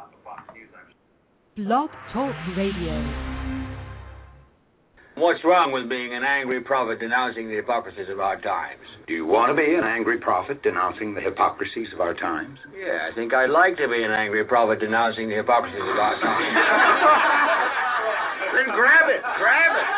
Blog Talk Radio. What's wrong with being an angry prophet denouncing the hypocrisies of our times? Do you want to be an angry prophet denouncing the hypocrisies of our times? Yeah, I think I'd like to be an angry prophet denouncing the hypocrisies of our times. Then grab it! Grab it!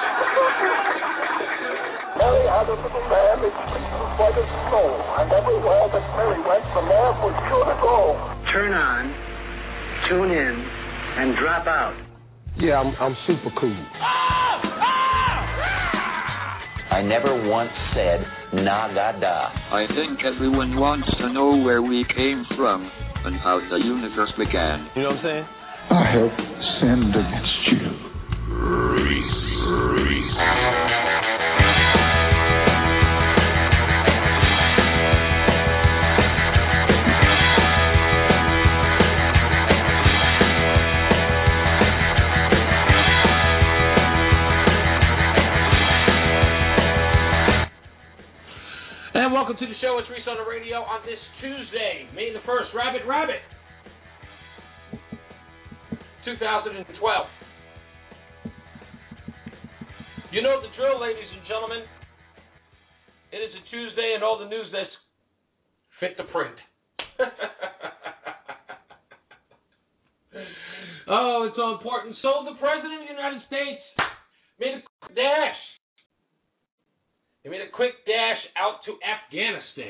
Mary had a little lamb, its fleece was white as snow, and everywhere that Mary went, the lamb was sure to go. Turn on, tune in, and drop out. Yeah, I'm super cool. I never once said Nagada. I think everyone wants to know where we came from and how the universe began. You know what I'm saying? I have sinned against you. And welcome to the show. It's Reese on the radio on this Tuesday, May the 1st. Rabbit. 2012. You know the drill, ladies and gentlemen. It is a Tuesday and all the news that's fit to print. Oh, it's so important. So the President of the United States made a quick dash. He made a quick dash out to Afghanistan.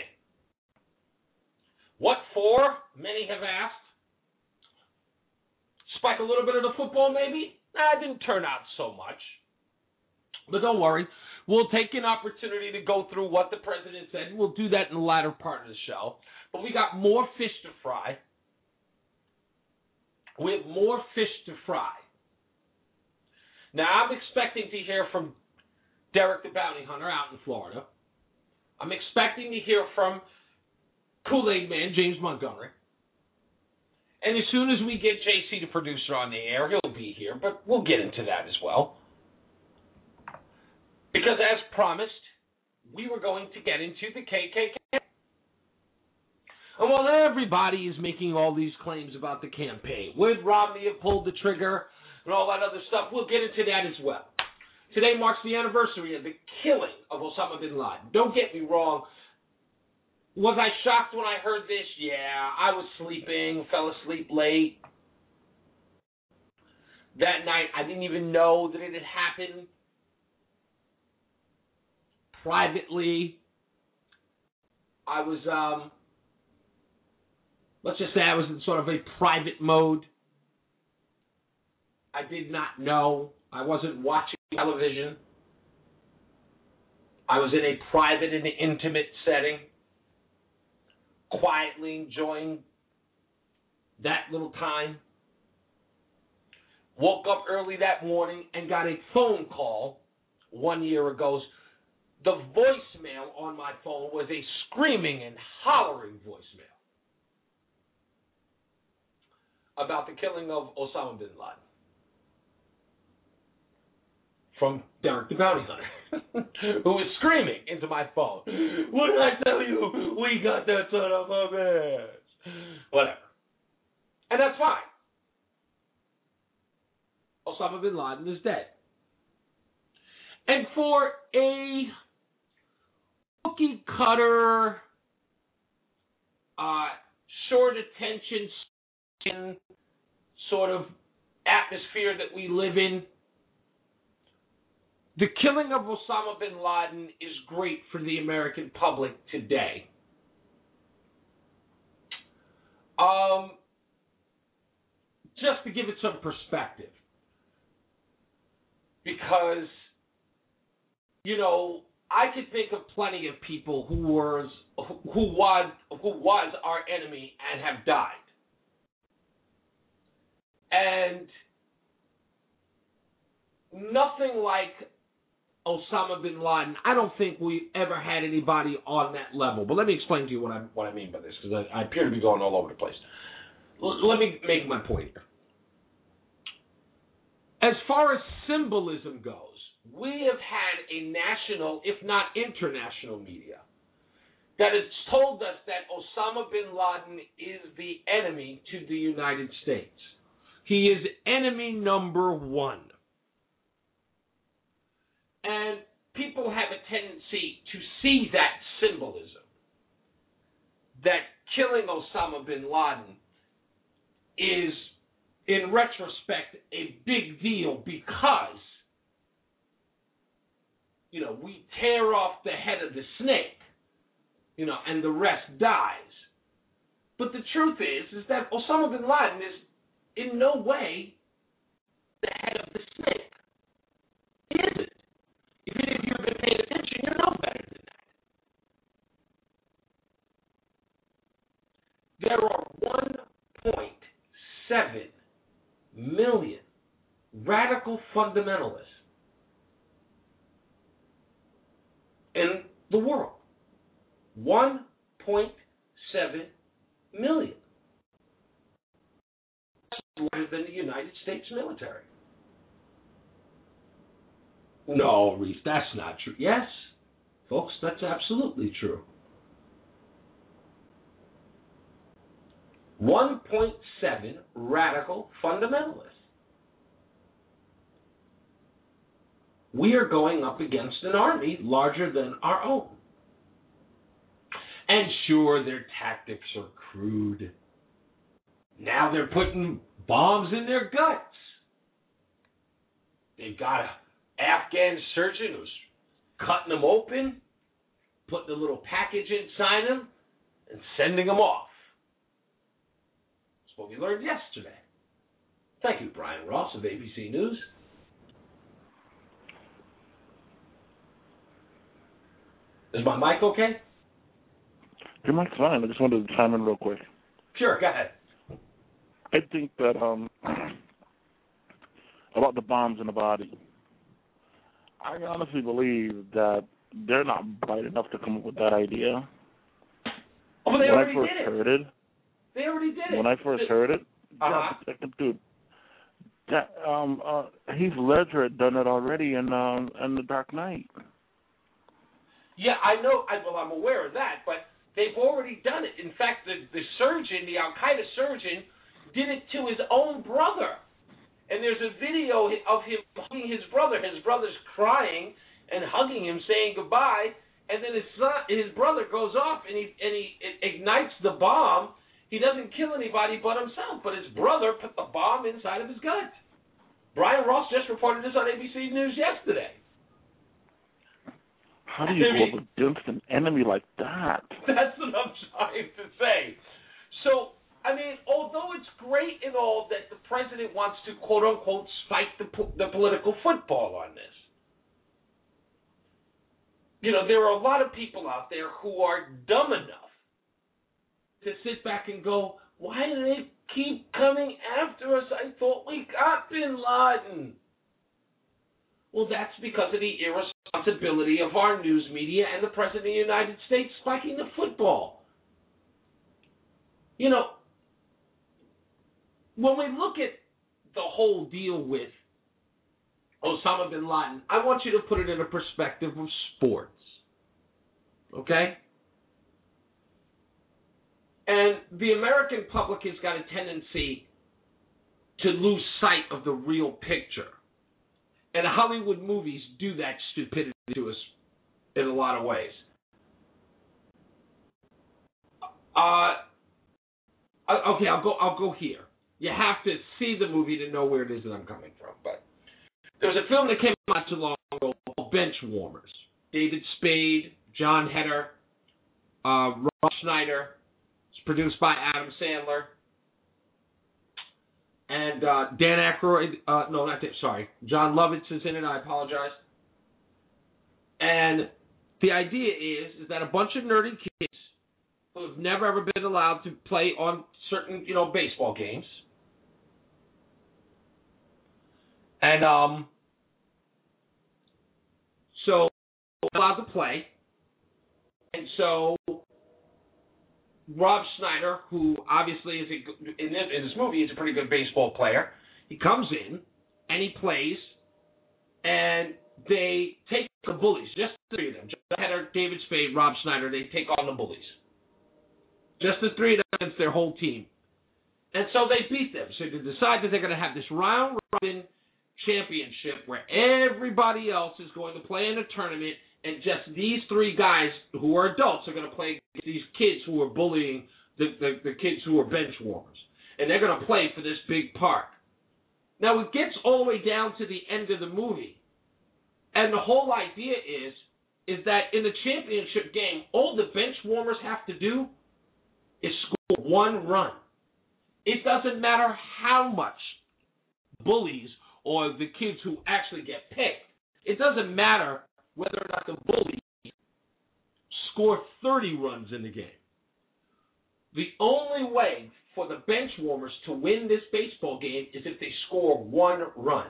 What for? Many have asked. Spike a little bit of the football, maybe? Nah, it didn't turn out so much. But don't worry. We'll take an opportunity to go through what the President said. We'll do that in the latter part of the show. But we got more fish to fry. We have more fish to fry. Now, I'm expecting to hear from Derek the Bounty Hunter out in Florida. I'm expecting to hear from Kool-Aid Man, James Montgomery. And as soon as we get JC, the producer, on the air, he'll be here. But we'll get into that as well. Because as promised, we were going to get into the KKK. And while everybody is making all these claims about the campaign, would Romney have pulled the trigger and all that other stuff, we'll get into that as well. Today marks the anniversary of the killing of Osama bin Laden. Don't get me wrong. Was I shocked when I heard this? Yeah, I was sleeping, fell asleep late. That night, I didn't even know that it had happened. Privately, I was, let's just say I was in sort of a private mode. I did not know. I wasn't watching television. I was in a private and intimate setting, quietly enjoying that little time. Woke up early that morning and got a phone call 1 year ago. The voicemail on my phone was a screaming and hollering voicemail about the killing of Osama bin Laden. From Derek the Bounty Hunter, who was screaming into my phone, "What did I tell you? We got that son of a bitch." Whatever. And that's fine. Osama bin Laden is dead. And for a cookie cutter, short attention sort of atmosphere that we live in, the killing of Osama bin Laden is great for the American public today. Just to give it some perspective. Because, you know, I could think of plenty of people who was our enemy and have died. And nothing like Osama bin Laden. I don't think we ever had anybody on that level. But let me explain to you what I mean by this, because I appear to be going all over the place. Let me make my point here. As far as symbolism goes, we have had a national, if not international media, that it's told us that Osama bin Laden is the enemy to the United States. He is enemy number one. And people have a tendency to see that symbolism, that killing Osama bin Laden is, in retrospect, a big deal because, we tear off the head of the snake, and the rest dies. But the truth is that Osama bin Laden is in no way the head of the snake. He isn't. Even if you've been paying attention, you know better than that. There are 1.7 million radical fundamentalists in the world. 1.7 million. Larger than the United States military. No, Reese, that's not true. Yes, folks, that's absolutely true. 1.7 radical fundamentalists. We are going up against an army larger than our own. And sure, their tactics are crude. Now they're putting bombs in their guts. They've got an Afghan surgeon who's cutting them open, putting a little package inside them, and sending them off. That's what we learned yesterday. Thank you, Brian Ross of ABC News. Is my mic okay? Your mic's fine. I just wanted to chime in real quick. Sure, go ahead. I think that about the bombs in the body, I honestly believe that they're not bright enough to come up with that idea. Oh, but they already did it. They already did it. When I first heard it, dude, that Heath Ledger had done it already in The Dark Knight. Yeah, I know. I'm aware of that, but they've already done it. In fact, the surgeon, the Al-Qaeda surgeon, did it to his own brother. And there's a video of him hugging his brother. His brother's crying and hugging him, saying goodbye. And then his brother goes off and he ignites the bomb. He doesn't kill anybody but himself, but his brother put the bomb inside of his gut. Brian Ross just reported this on ABC News yesterday. How do you go up against an enemy like that? That's what I'm trying to say. So, although it's great and all that the president wants to, quote-unquote, spike the political football on this, there are a lot of people out there who are dumb enough to sit back and go, why do they keep coming after us? I thought we got bin Laden. Well, that's because of the irresponsibility of our news media and the President of the United States spiking the football. When we look at the whole deal with Osama bin Laden, I want you to put it in a perspective of sports. Okay? And the American public has got a tendency to lose sight of the real picture. And Hollywood movies do that stupidity to us in a lot of ways. Okay, I'll go here. You have to see the movie to know where it is that I'm coming from. But there was a film that came out not too long ago called Benchwarmers. David Spade, John Heder, Rob Schneider. It's produced by Adam Sandler. And Dan Aykroyd, John Lovitz is in it, I apologize. And the idea is that a bunch of nerdy kids who have never ever been allowed to play on certain, baseball games. And so allowed to play. And so Rob Schneider, who obviously is in this movie is a pretty good baseball player, he comes in and he plays, and they take the bullies, just three of them. John Heder, David Spade, Rob Schneider, they take on the Bullies. Just the three of them against their whole team. And so they beat them. So they decide that they're going to have this round-robin championship where everybody else is going to play in a tournament, and just these three guys who are adults are going to play against these kids who are bullying the kids who are bench warmers. And they're going to play for this big park. Now, it gets all the way down to the end of the movie. And the whole idea is that in the championship game, all the bench warmers have to do is score one run. It doesn't matter how much bullies or the kids who actually get picked. It doesn't matter whether or not the bullies score 30 runs in the game. The only way for the bench warmers to win this baseball game is if they score one run.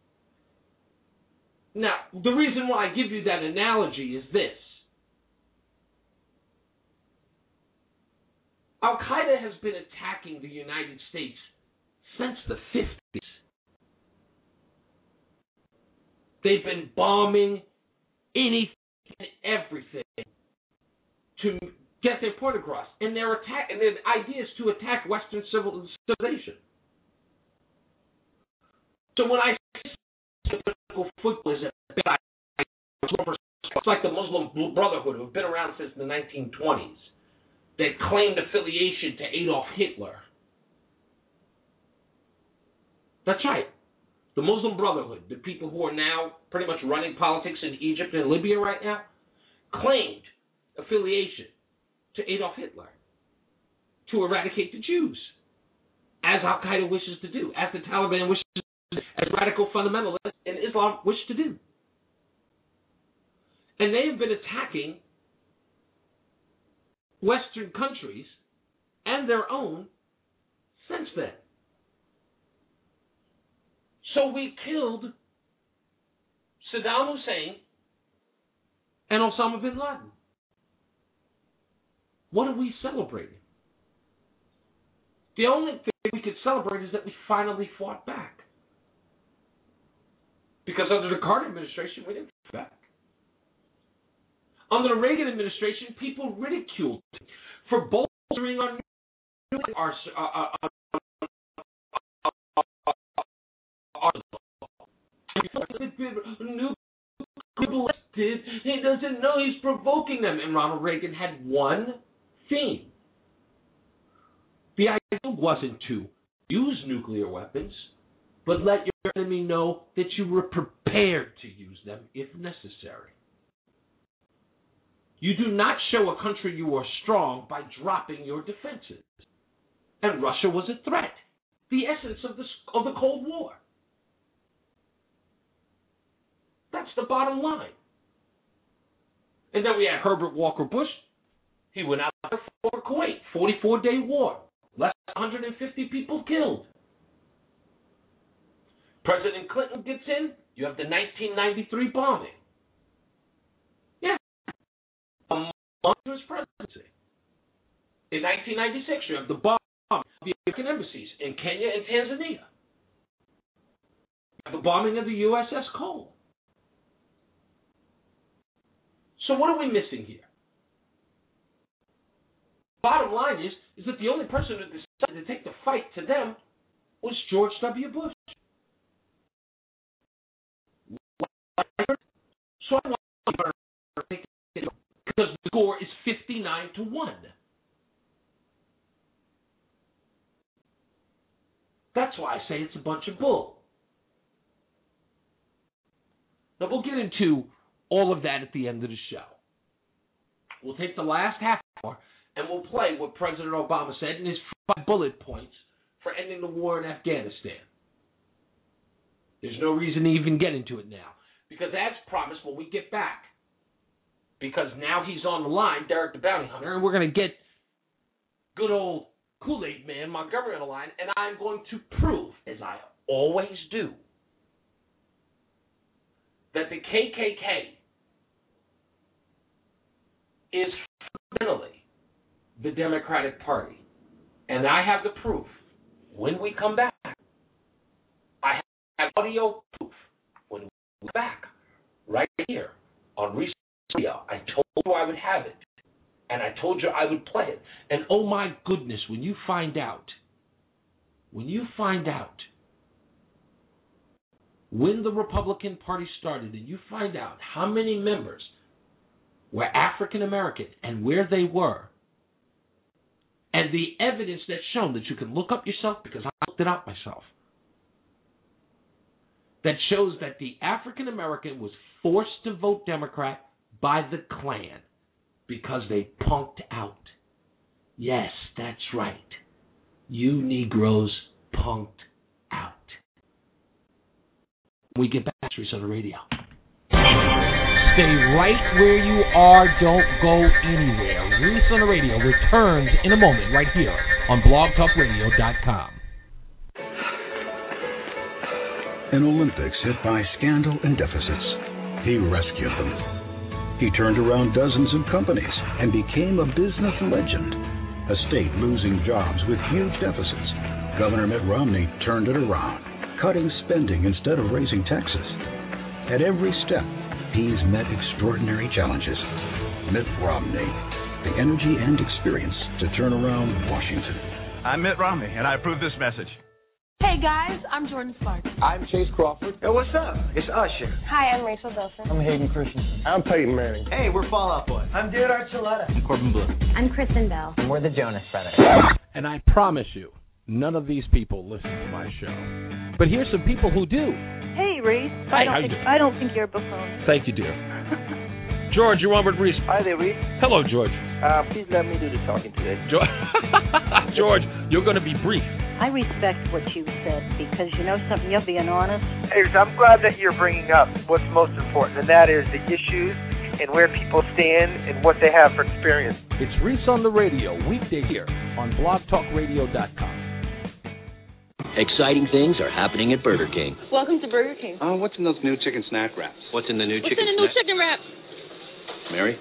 Now, the reason why I give you that analogy is this. Al-Qaeda has been attacking the United States since the 50s. They've been bombing anything and everything to get their point across. And their idea is to attack Western civilization. So when I say political football is a bad idea, it's like the Muslim Brotherhood, who have been around since the 1920s. That claimed affiliation to Adolf Hitler. That's right. The Muslim Brotherhood, the people who are now pretty much running politics in Egypt and Libya right now, claimed affiliation to Adolf Hitler to eradicate the Jews, as Al-Qaeda wishes to do, as the Taliban wishes to do, as radical fundamentalists in Islam wish to do. And they have been attacking Western countries and their own since then. So we killed Saddam Hussein and Osama bin Laden. What are we celebrating? The only thing we could celebrate is that we finally fought back. Because under the Carter administration, we didn't fight back. Under the Reagan administration, people ridiculed for bolstering our he doesn't know he's provoking them. And Ronald Reagan had one theme. The idea wasn't to use nuclear weapons, but let your enemy know that you were prepared to use them if necessary. You do not show a country you are strong by dropping your defenses. And Russia was a threat, the essence of the Cold War. That's the bottom line. And then we had Herbert Walker Bush. He went out there for Kuwait, 44-day war, less than 150 people killed. President Clinton gets in, you have the 1993 bombing. His presidency. In 1996, you have the bombing of the American embassies in Kenya and Tanzania. You have the bombing of the USS Cole. So what are we missing here? Bottom line is that the only person who decided to take the fight to them was George W. Bush. So I want to take it because the score is 59-1. That's why I say it's a bunch of bull. Now we'll get into all of that at the end of the show. We'll take the last half hour and we'll play what President Obama said in his 5 bullet points for ending the war in Afghanistan. There's no reason to even get into it now, because as promised, when we get back, because now he's on the line, Derek the Bounty Hunter, and we're going to get good old Kool-Aid Man Montgomery on the line, and I'm going to prove, as I always do, that the KKK is fundamentally the Democratic Party. And I have the proof. When we come back, I have audio proof when we come back, right here on Research I told you I would have it. And I told you I would play it. And oh my goodness, when you find out when the Republican Party started and you find out how many members were African American and where they were, and the evidence that's shown that you can look up yourself, because I looked it up myself, that shows that the African American was forced to vote Democrat by the Klan because they punked out. Yes, that's right. You Negroes punked out. We get back to Reese on the Radio. Stay right where you are. Don't go anywhere. Reese on the Radio returns in a moment right here on blogtalkradio.com. An Olympics hit by scandal and deficits, he rescued them. He turned around dozens of companies and became a business legend. A state losing jobs with huge deficits. Governor Mitt Romney turned it around, cutting spending instead of raising taxes. At every step, he's met extraordinary challenges. Mitt Romney, the energy and experience to turn around Washington. I'm Mitt Romney, and I approve this message. Hey guys, I'm Jordan Sparks. I'm Chase Crawford. Hey, what's up? It's Usher. Hi, I'm Rachel Bilson. I'm Hayden Christensen. I'm Peyton Manning. Hey, we're Fall Out Boy. I'm David Archuleta. I'm Corbin Bleu. I'm Kristen Bell. And we're the Jonas Brothers. And I promise you, none of these people listen to my show. But here's some people who do. Hey, Reese. I don't think you're a buffoon. Thank you, dear. George, you're on with Reese. Hi there, Reese. Hello, George. Please let me do the talking today. George, you're going to be brief. I respect what you said because, you know something, you're being honest. Hey, I'm glad that you're bringing up what's most important, and that is the issues and where people stand and what they have for experience. It's Reese on the Radio, weekday here on blogtalkradio.com. Exciting things are happening at Burger King. Welcome to Burger King. What's in those new chicken snack wraps? What's in the new chicken snack? What's in the new chicken wrap? Mary?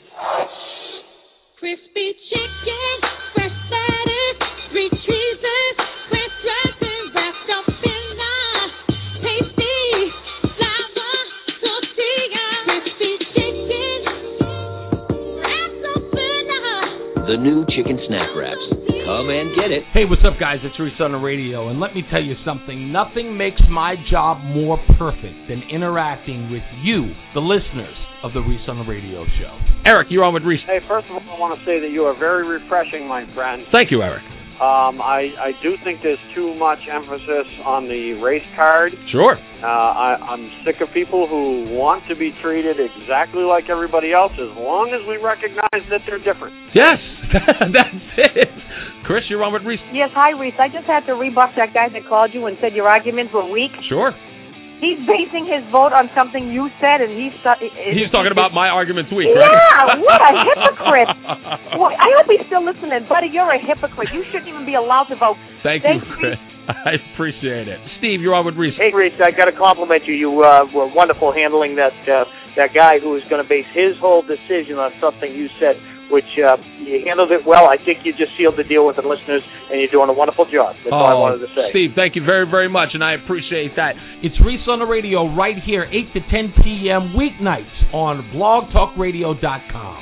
Crispy chicken, fresh lettuce, 3 cheeses, French dressing wrapped up in a tasty flour tortilla. Crispy chicken, wrapped up in a... The new chicken snack wraps. Come and get it. Hey, what's up, guys? It's Reese on the Radio, and let me tell you something. Nothing makes my job more perfect than interacting with you, the listeners of the Reese on the Radio show. Eric, you're on with Reese. Hey, first of all, I want to say that you are very refreshing, my friend. Thank you, Eric. I do think there's too much emphasis on the race card. Sure. I'm sick of people who want to be treated exactly like everybody else as long as we recognize that they're different. Yes, that's it. Chris, you're on with Reese. Yes, hi, Reese. I just had to rebuff that guy that called you and said your arguments were weak. Sure. He's basing his vote on something you said, and he's talking about my arguments weak, right? Yeah, what a hypocrite. Well, I hope he's still listening. Buddy, you're a hypocrite. You shouldn't even be allowed to vote. Thank you, Chris. I appreciate it. Steve, you're on with Reese. Hey, Reese, I got to compliment you. You were wonderful handling that guy who was going to base his whole decision on something you said, which you handled it well. I think you just sealed the deal with the listeners, and you're doing a wonderful job. That's all I wanted to say. Steve, thank you very, very much, and I appreciate that. It's Reese on the Radio right here, 8 to 10 p.m. weeknights on blogtalkradio.com.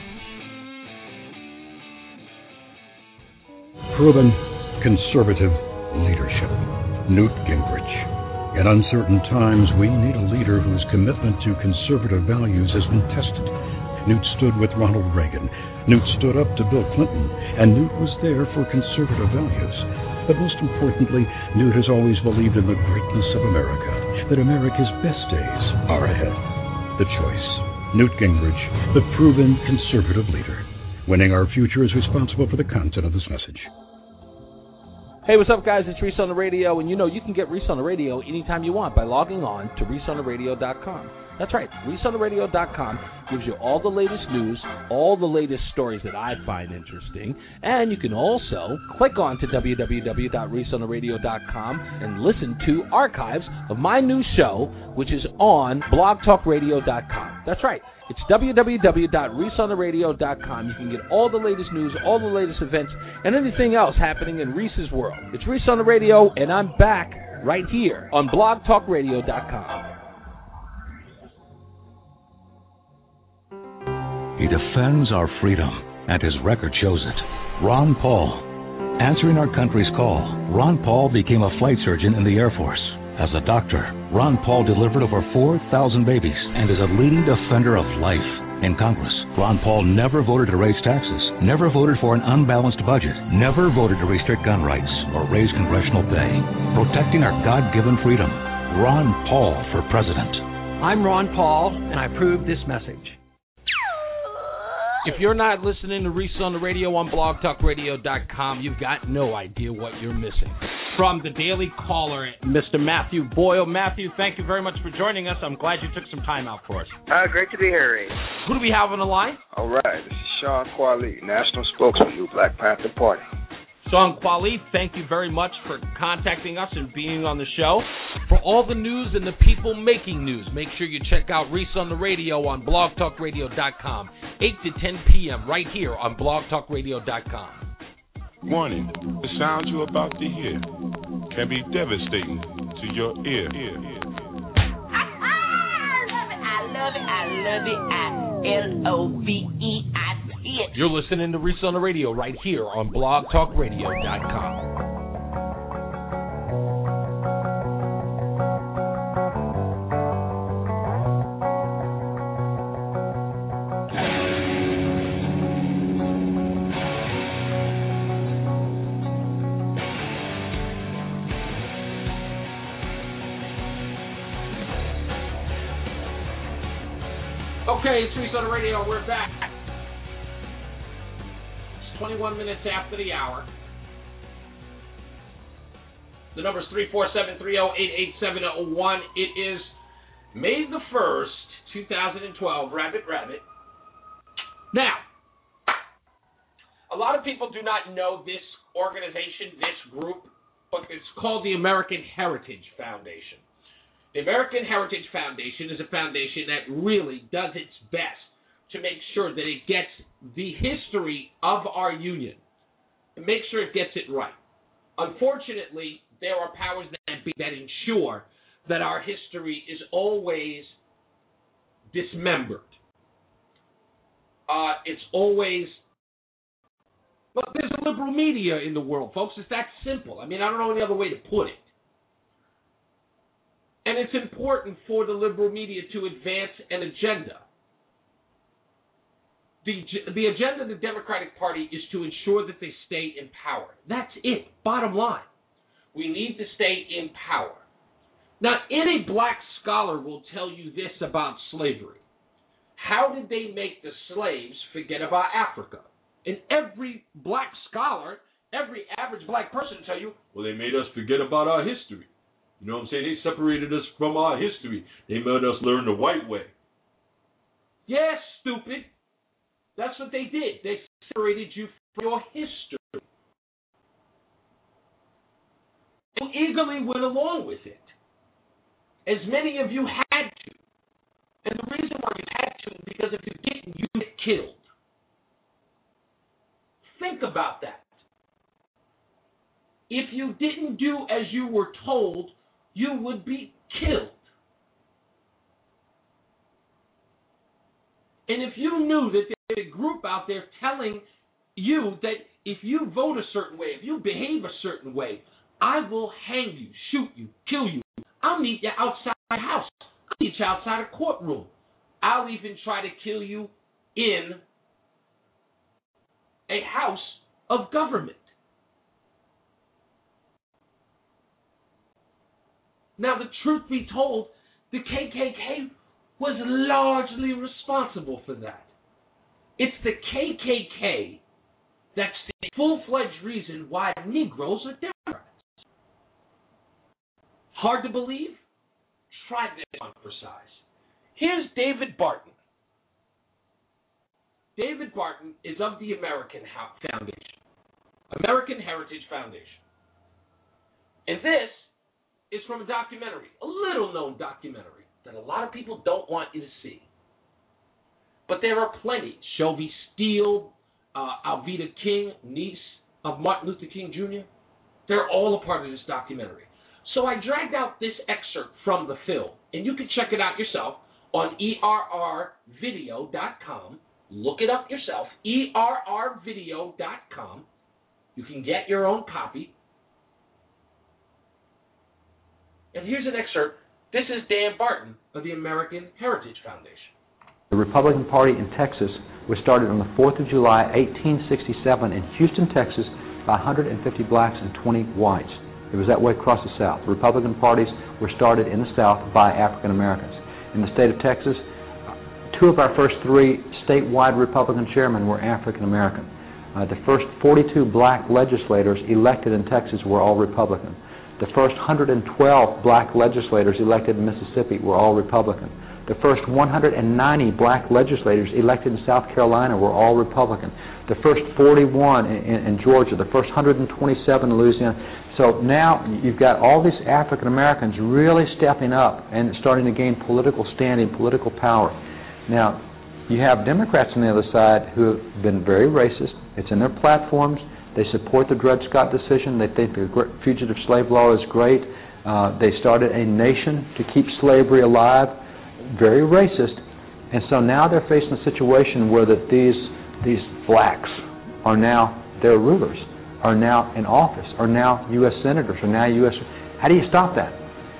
Proven conservative leadership. Newt Gingrich. In uncertain times, we need a leader whose commitment to conservative values has been tested. Newt stood with Ronald Reagan. Newt stood up to Bill Clinton, and Newt was there for conservative values. But most importantly, Newt has always believed in the greatness of America, that America's best days are ahead. The choice. Newt Gingrich, the proven conservative leader. Winning our future is responsible for the content of this message. Hey, what's up, guys? It's Reese on the Radio, and you know you can get Reese on the Radio anytime you want by logging on to ReeseOnTheRadio.com. That's right, ReeseOnTheRadio.com gives you all the latest news, all the latest stories that I find interesting, and you can also click on to www.ReeseOnTheRadio.com and listen to archives of my new show, which is on BlogTalkRadio.com. That's right. It's www.ReeseOnTheRadio.com. You can get all the latest news, all the latest events, and anything else happening in Reese's world. It's Reese on the Radio, and I'm back right here on BlogTalkRadio.com. He defends our freedom, and his record shows it. Ron Paul. Answering our country's call, Ron Paul became a flight surgeon in the Air Force. As a doctor, Ron Paul delivered over 4,000 babies and is a leading defender of life. In Congress, Ron Paul never voted to raise taxes, never voted for an unbalanced budget, never voted to restrict gun rights or raise congressional pay. Protecting our God-given freedom. Ron Paul for president. I'm Ron Paul, and I approve this message. If you're not listening to Reese on the Radio on blogtalkradio.com, you've got no idea what you're missing. From the Daily Caller, Mr. Matthew Boyle. Matthew, thank you very much for joining us. I'm glad you took some time out for us. Great to be here, Reese. Who do we have on the line? All right, this is Sean Quali, National Spokesman of the Black Panther Party. Sean Quali, thank you very much for contacting us and being on the show. For all the news and the people making news, make sure you check out Reese on the Radio on blogtalkradio.com, 8 to 10 p.m. right here on blogtalkradio.com. Warning, the sound you're about to hear can be devastating to your ear. I love it. L-O-V-E, I see it. You're listening to Reese on the Radio right here on blogtalkradio.com. Okay, it's Reese on the Radio. We're back. It's 21 minutes after the hour. The number is 347-308-8701. It is May the 1st, 2012. Rabbit. Now, a lot of people do not know this organization, this group, but it's called the American Heritage Foundation. The American Heritage Foundation is a foundation that really does its best to make sure that it gets the history of our union and make sure it gets it right. Unfortunately, there are powers that ensure that our history is always dismembered. It's always... Look, there's a liberal media in the world, folks. It's that simple. I mean, I don't know any other way to put it. And it's important for the liberal media to advance an agenda. The agenda of the Democratic Party is to ensure that they stay in power. That's it, bottom line. We need to stay in power. Now, any black scholar will tell you this about slavery. How did they make the slaves forget about Africa? And every black scholar, every average black person will tell you, well, they made us forget about our history. You know what I'm saying? They separated us from our history. They made us learn the white way. Yeah, stupid. That's what they did. They separated you from your history. You eagerly went along with it. As many of you had to. And the reason why you had to is because if you didn't, you get killed. Think about that. If you didn't do as you were told, you would be killed. And if you knew that there's a group out there telling you that if you vote a certain way, if you behave a certain way, I will hang you, shoot you, kill you. I'll meet you outside the house. I'll meet you outside a courtroom. I'll even try to kill you in a house of government. Now, the truth be told, the KKK was largely responsible for that. It's the KKK that's the full-fledged reason why Negroes are Democrats. Hard to believe? Try this on for size. Here's David Barton. David Barton is of the American Foundation, American Heritage Foundation. And this is from a documentary, a little-known documentary that a lot of people don't want you to see. But there are plenty. Shelby Steele, Alveda King, niece of Martin Luther King Jr., they're all a part of this documentary. So I dragged out this excerpt from the film, and you can check it out yourself on errvideo.com. Look it up yourself, ERRvideo.com. You can get your own copy. And here's an excerpt. This is Dan Barton of the American Heritage Foundation. The Republican Party in Texas was started on the 4th of July, 1867 in Houston, Texas, by 150 blacks and 20 whites. It was that way across the South. The Republican parties were started in the South by African Americans. In the state of Texas, 2 of our first 3 statewide Republican chairmen were African American. The first 42 black legislators elected in Texas were all Republican. The first 112 black legislators elected in Mississippi were all Republican. The first 190 black legislators elected in South Carolina were all Republican. The first 41 in Georgia, the first 127 in Louisiana. So now you've got all these African Americans really stepping up and starting to gain political standing, political power. Now, you have Democrats on the other side who have been very racist. It's in their platforms. They support the Dred Scott decision. They think the fugitive slave law is great. They started a nation to keep slavery alive. Very racist. And so now they're facing a situation where that these blacks are now their rulers, are now in office, are now U.S. senators, are now U.S. How do you stop that?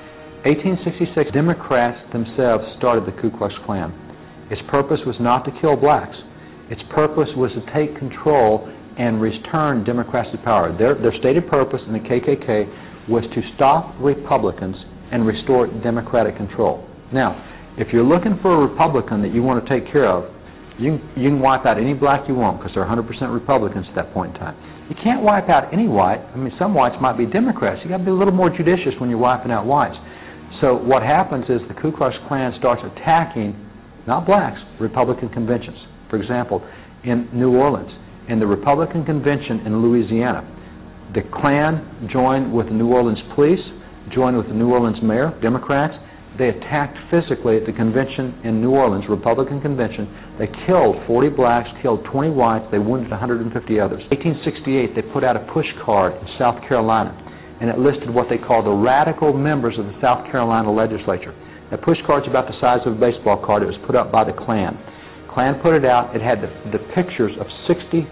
1866, Democrats themselves started the Ku Klux Klan. Its purpose was not to kill blacks. Its purpose was to take control and return Democrats to power. Their stated purpose in the KKK was to stop Republicans and restore Democratic control. Now, if you're looking for a Republican that you want to take care of, you can wipe out any black you want because they're 100% Republicans at that point in time. You can't wipe out any white. I mean, some whites might be Democrats. You've got to be a little more judicious when you're wiping out whites. So what happens is the Ku Klux Klan starts attacking, not blacks, Republican conventions. For example, in New Orleans, in the Republican convention in Louisiana, the Klan joined with the New Orleans police, joined with the New Orleans mayor, Democrats. They attacked physically at the convention in New Orleans, Republican convention. They killed 40 blacks, killed 20 whites. They wounded 150 others. In 1868, they put out a push card in South Carolina, and it listed what they called the radical members of the South Carolina legislature. That push card's about the size of a baseball card. It was put up by the Klan. Klan put it out. It had the pictures of 63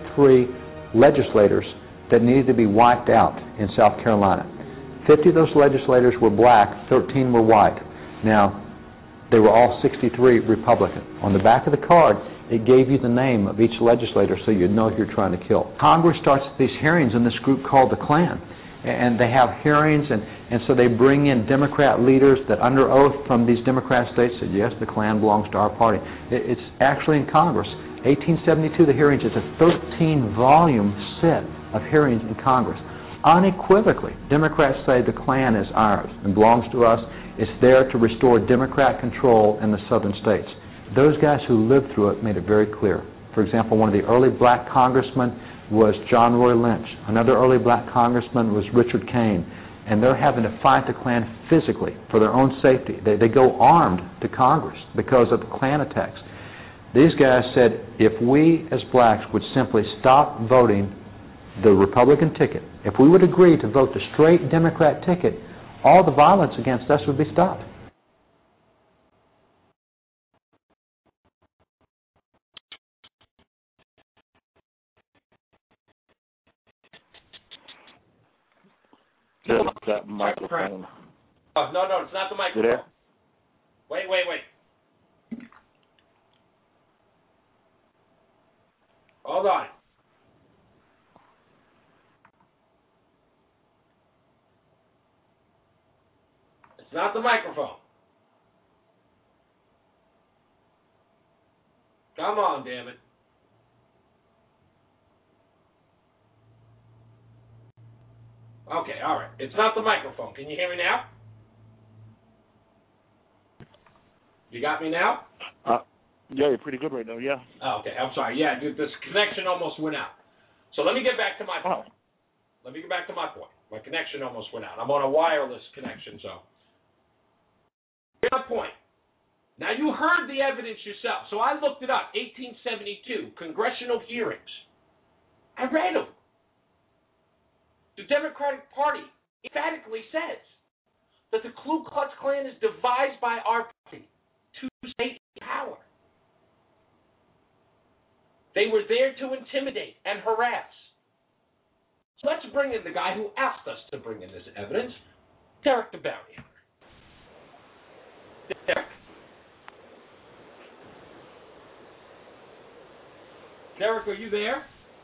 legislators that needed to be wiped out in South Carolina. 50 of those legislators were black, 13 were white. Now, they were all 63 Republican. On the back of the card, it gave you the name of each legislator so you'd know who you're trying to kill. Congress starts these hearings in this group called the Klan. And they have hearings, and so they bring in Democrat leaders that under oath from these Democrat states said, yes, the Klan belongs to our party. It's actually in Congress. 1872, the hearings, it's a 13-volume set of hearings in Congress. Unequivocally, Democrats say the Klan is ours and belongs to us. It's there to restore Democrat control in the southern states. Those guys who lived through it made it very clear. For example, one of the early black congressmen was John Roy Lynch. Another early black congressman was Richard Kane. And they're having to fight the Klan physically for their own safety. They go armed to Congress because of the Klan attacks. These guys said, if we as blacks would simply stop voting the Republican ticket, if we would agree to vote the straight Democrat ticket, all the violence against us would be stopped. That microphone. Oh, no, it's not the microphone. You there? Wait. Hold on. It's not the microphone. Come on, damn it. Okay, all right. It's not the microphone. Can you hear me now? You got me now? Yeah, you're pretty good right now, yeah. Oh, okay, I'm sorry. Yeah, dude, this connection almost went out. So let me get back to my point. Let me get back to my point. My connection almost went out. I'm on a wireless connection, so. Here's my point. Now, you heard the evidence yourself. So I looked it up. 1872, congressional hearings. I read them. The Democratic Party emphatically says that the Ku Klux Klan is devised by our party to stay in power. They were there to intimidate and harass. So let's bring in the guy who asked us to bring in this evidence, Derek the Bounty Hunter. Derek. Derek, are you there?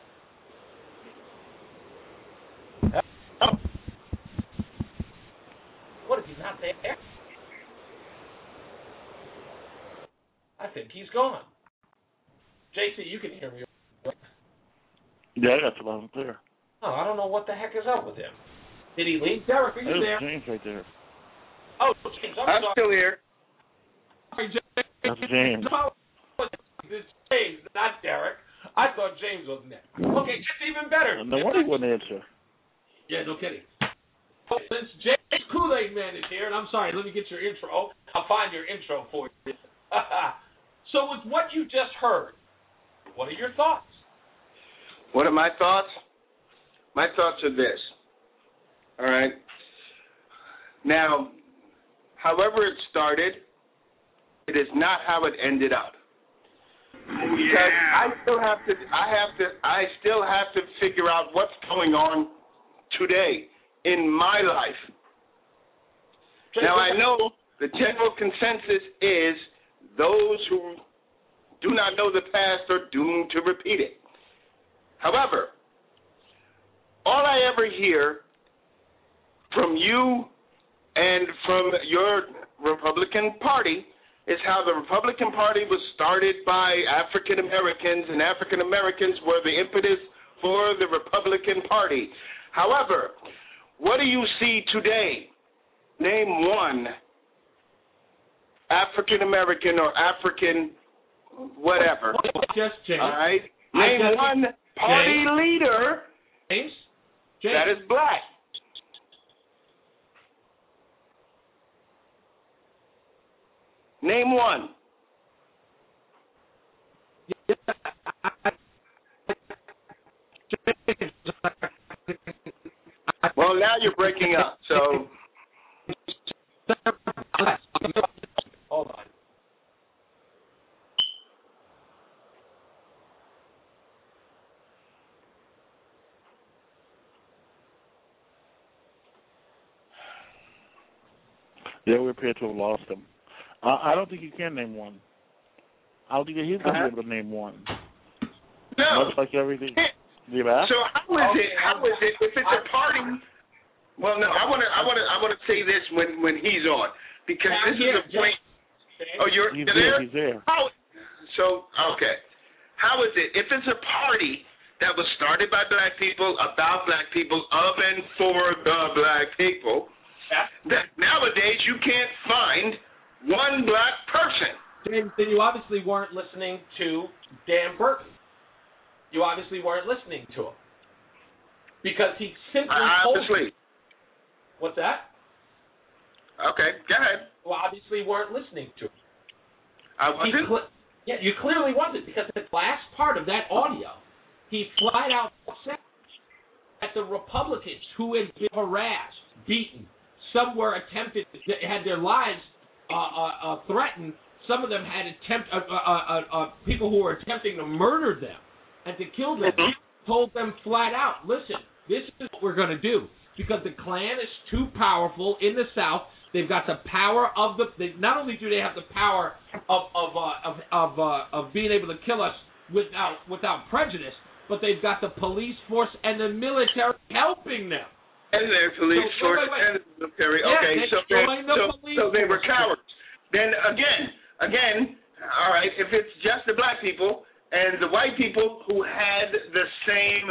Oh. What, if he's not there? I think he's gone. JC, you can hear me. Yeah, that's loud and clear. Oh, I don't know what the heck is up with him. Did he leave? Derek, are you there? James right there. Oh, James, I'm still here. Sorry, James. That's James. No, it's James, not Derek. I thought James was there. Okay, that's even better. No wonder he wouldn't answer. Yeah, no kidding. Oh, since James Kool-Aid Man is here, and I'm sorry, let me get your intro. I'll find your intro for you. So with what you just heard, what are your thoughts? What are my thoughts? My thoughts are this. All right. Now, however it started, it is not how it ended up. Because I still have to figure out what's going on today in my life. Now, I know the general consensus is those who do not know the past are doomed to repeat it. However, all I ever hear from you and from your Republican Party is how the Republican Party was started by African Americans, and African Americans were the impetus for the Republican Party. However, what do you see today? Name one African American or African whatever. Just James. All right. Name one party leader James? that is black. Name one. Well, now you're breaking up, so. Hold on. Yeah, we appear to have lost him. I don't think you can name one. I don't think he's going to be able to name one. No. Much like everything. So how is it if it's a party? Well, no, I want to say this when he's on, because this is a point. Oh, he's there? He's there. Okay. How is it if it's a party that was started by black people, about black people, of and for the black people, that nowadays you can't find one black person? James, then you obviously weren't listening to Dan Burton. You obviously weren't listening to him. Because he simply told you. What's that? Okay, go ahead. Well, obviously you weren't listening to him. I wasn't? Yeah, you clearly wasn't, because the last part of that audio, he flat out said that the Republicans who had been harassed, beaten, some were had their lives threatened. Some of them had people who were attempting to murder them and to kill them. Told them flat out, listen, this is what we're going to do, because the Klan is too powerful in the South. They've got the power of not only do they have the power of being able to kill us without prejudice, but they've got the police force and the military helping them. And their police force and the military. Okay, so they were cowards. Then again, all right, if it's just the black people and the white people who had the same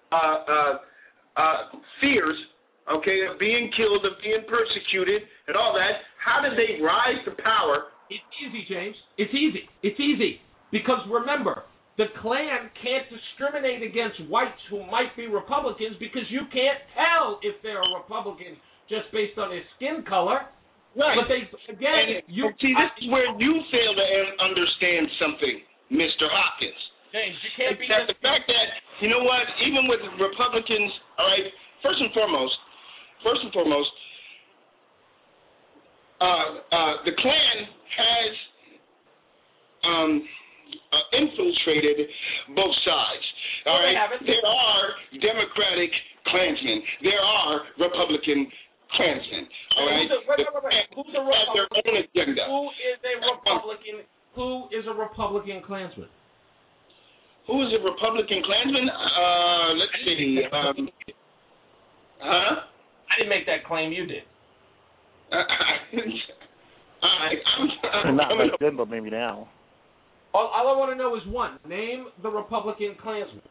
fears, okay, of being killed, of being persecuted, and all that, how did they rise to power? It's easy, James. It's easy. It's easy. Because remember, the Klan can't discriminate against whites who might be Republicans, because you can't tell if they're a Republican just based on their skin color. Right. But this is where you fail to understand something, Mr. Hopkins. James, you can't be the fact that, you know what, even with Republicans, all right, first and foremost, the Klan has infiltrated both sides. All right? There are Democratic Klansmen. There are Republican Klansmen. All right? Who's a Republican? Their own agenda. Who is a Republican? Who is a Republican Klansman? Who is a Republican Klansman? Let's see. I didn't make that claim. You did. I'm not back then, but maybe now. All I want to know is one. Name the Republican Klansman.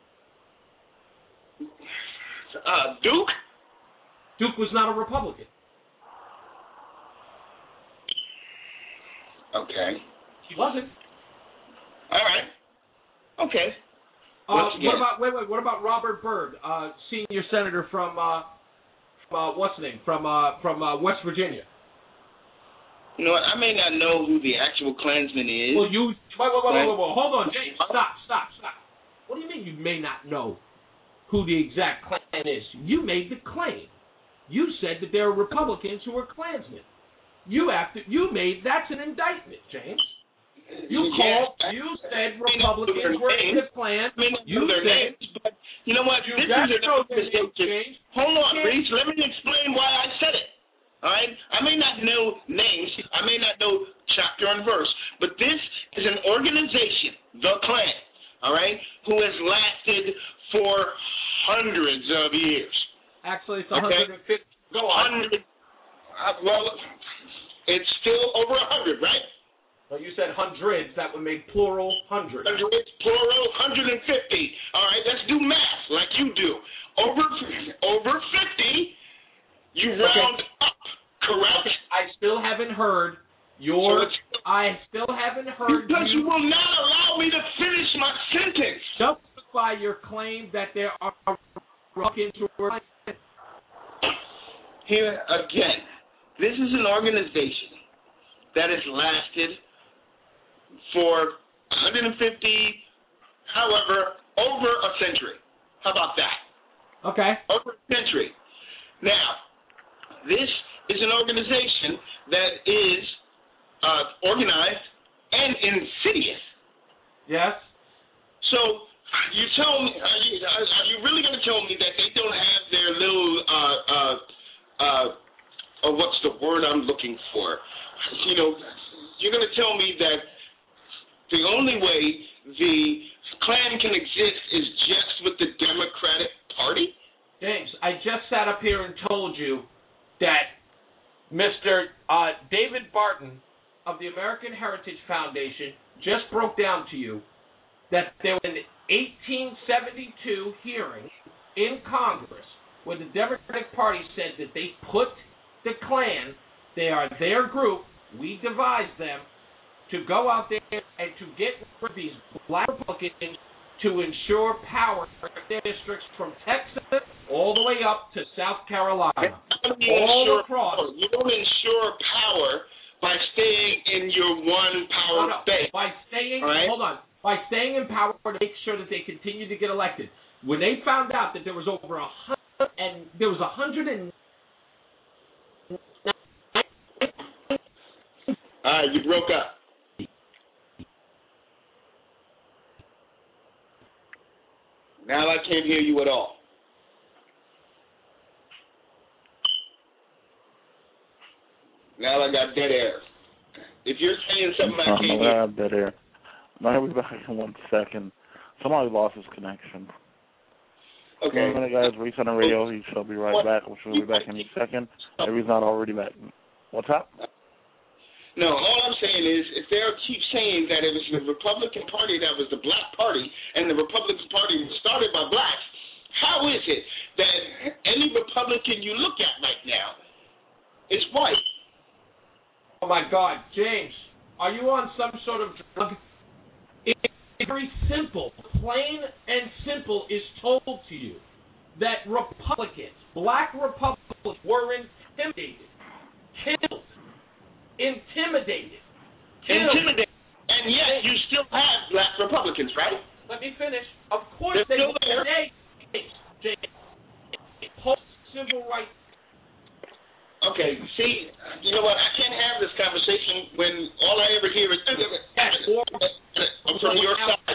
Duke? Duke was not a Republican. Okay. He wasn't. All right. Okay. What about Robert Byrd, senior senator from what's the name? From West Virginia. You know what? I may not know who the actual Klansman is. Well, whoa. Hold on, James. Stop. What do you mean you may not know who the exact Klan is? You made the claim. You said that there are Republicans who are Klansmen. That's an indictment, James. You said Republicans were in the Klan. You said, but you know what? This is an organization. Hold on, Reese. Let me explain why I said it. All right? I may not know names. I may not know chapter and verse. But this is an organization, the Klan, all right, who has lasted for hundreds of years. Actually, it's 150. Go on. Well, it's still over 100, right? Well, you said hundreds. That would make plural hundreds. Hundreds, plural, 150. All right, let's do math like you do. Over 50, you round up, correct? I still haven't heard your... Because you will not allow me to finish my sentence. Justify your claim that there are Republicans who are... Here, again, this is an organization that has lasted for 150, however, over a century. How about that? Okay. Over a century. Now, this is an organization that is organized and insidious. Yes. So, you tell me, are you really going to tell me that they don't have their little, what's the word I'm looking for? You know, you're going to tell me that the only way the Klan can exist is just with the Democratic Party? James, I just sat up here and told you that Mr. David Barton of the American Heritage Foundation just broke down to you that there was an 1872 hearing in Congress where the Democratic Party said that they put the Klan, they are their group, we devised them, to go out there and to get rid of these black Republicans to ensure power in their districts from Texas all the way up to South Carolina. All across. You don't ensure power by staying in your one power base. By staying in power to make sure that they continue to get elected. When they found out that there was over 100 you broke up. Now I can't hear you at all. Now I got dead air. If you're saying something I can't hear. I have dead air. I'll be back in 1 second. Somebody lost his connection. Okay. One minute, guys. Reese on the radio. He shall be right back. We shall be back in a second. If he's not already back. What's up? No, all I'm saying is, if they keep saying that it was the Republican Party that was the black party, and the Republican Party was started by blacks, how is it that any Republican you look at right now is white? Oh my God, James, are you on some sort of drug? It's very simple, plain and simple is told to you that Republicans, black Republicans, were intimidated, killed. Intimidated. And yet you still have black Republicans, right? Let me finish. Of course they were. Post-civil rights. Okay, see, You know what? I can't have this conversation when all I ever hear is from your side.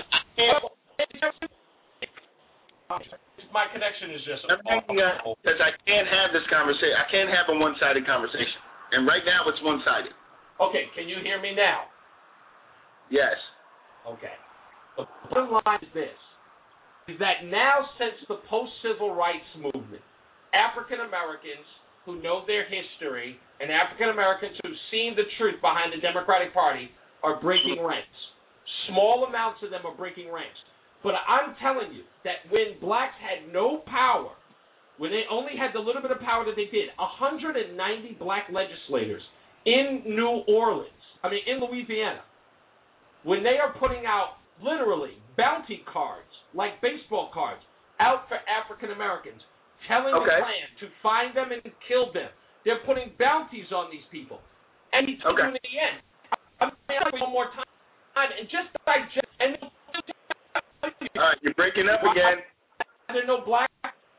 My connection is just because I can't have this conversation. I can't have a one-sided conversation, and right now it's one-sided. Okay, can you hear me now? Yes. Okay. The bottom line is this: is that now, since the post-civil rights movement, African Americans who know their history and African Americans who've seen the truth behind the Democratic Party are breaking ranks. Small amounts of them are breaking ranks. But I'm telling you that when blacks had no power, when they only had the little bit of power that they did, 190 black legislators in in Louisiana, when they are putting out literally bounty cards, like baseball cards, out for African Americans, telling the Klan to find them and kill them. They're putting bounties on these people. And he's doing it again. I'm going to one more time. And just digest. All right, you're breaking up again. There are no black.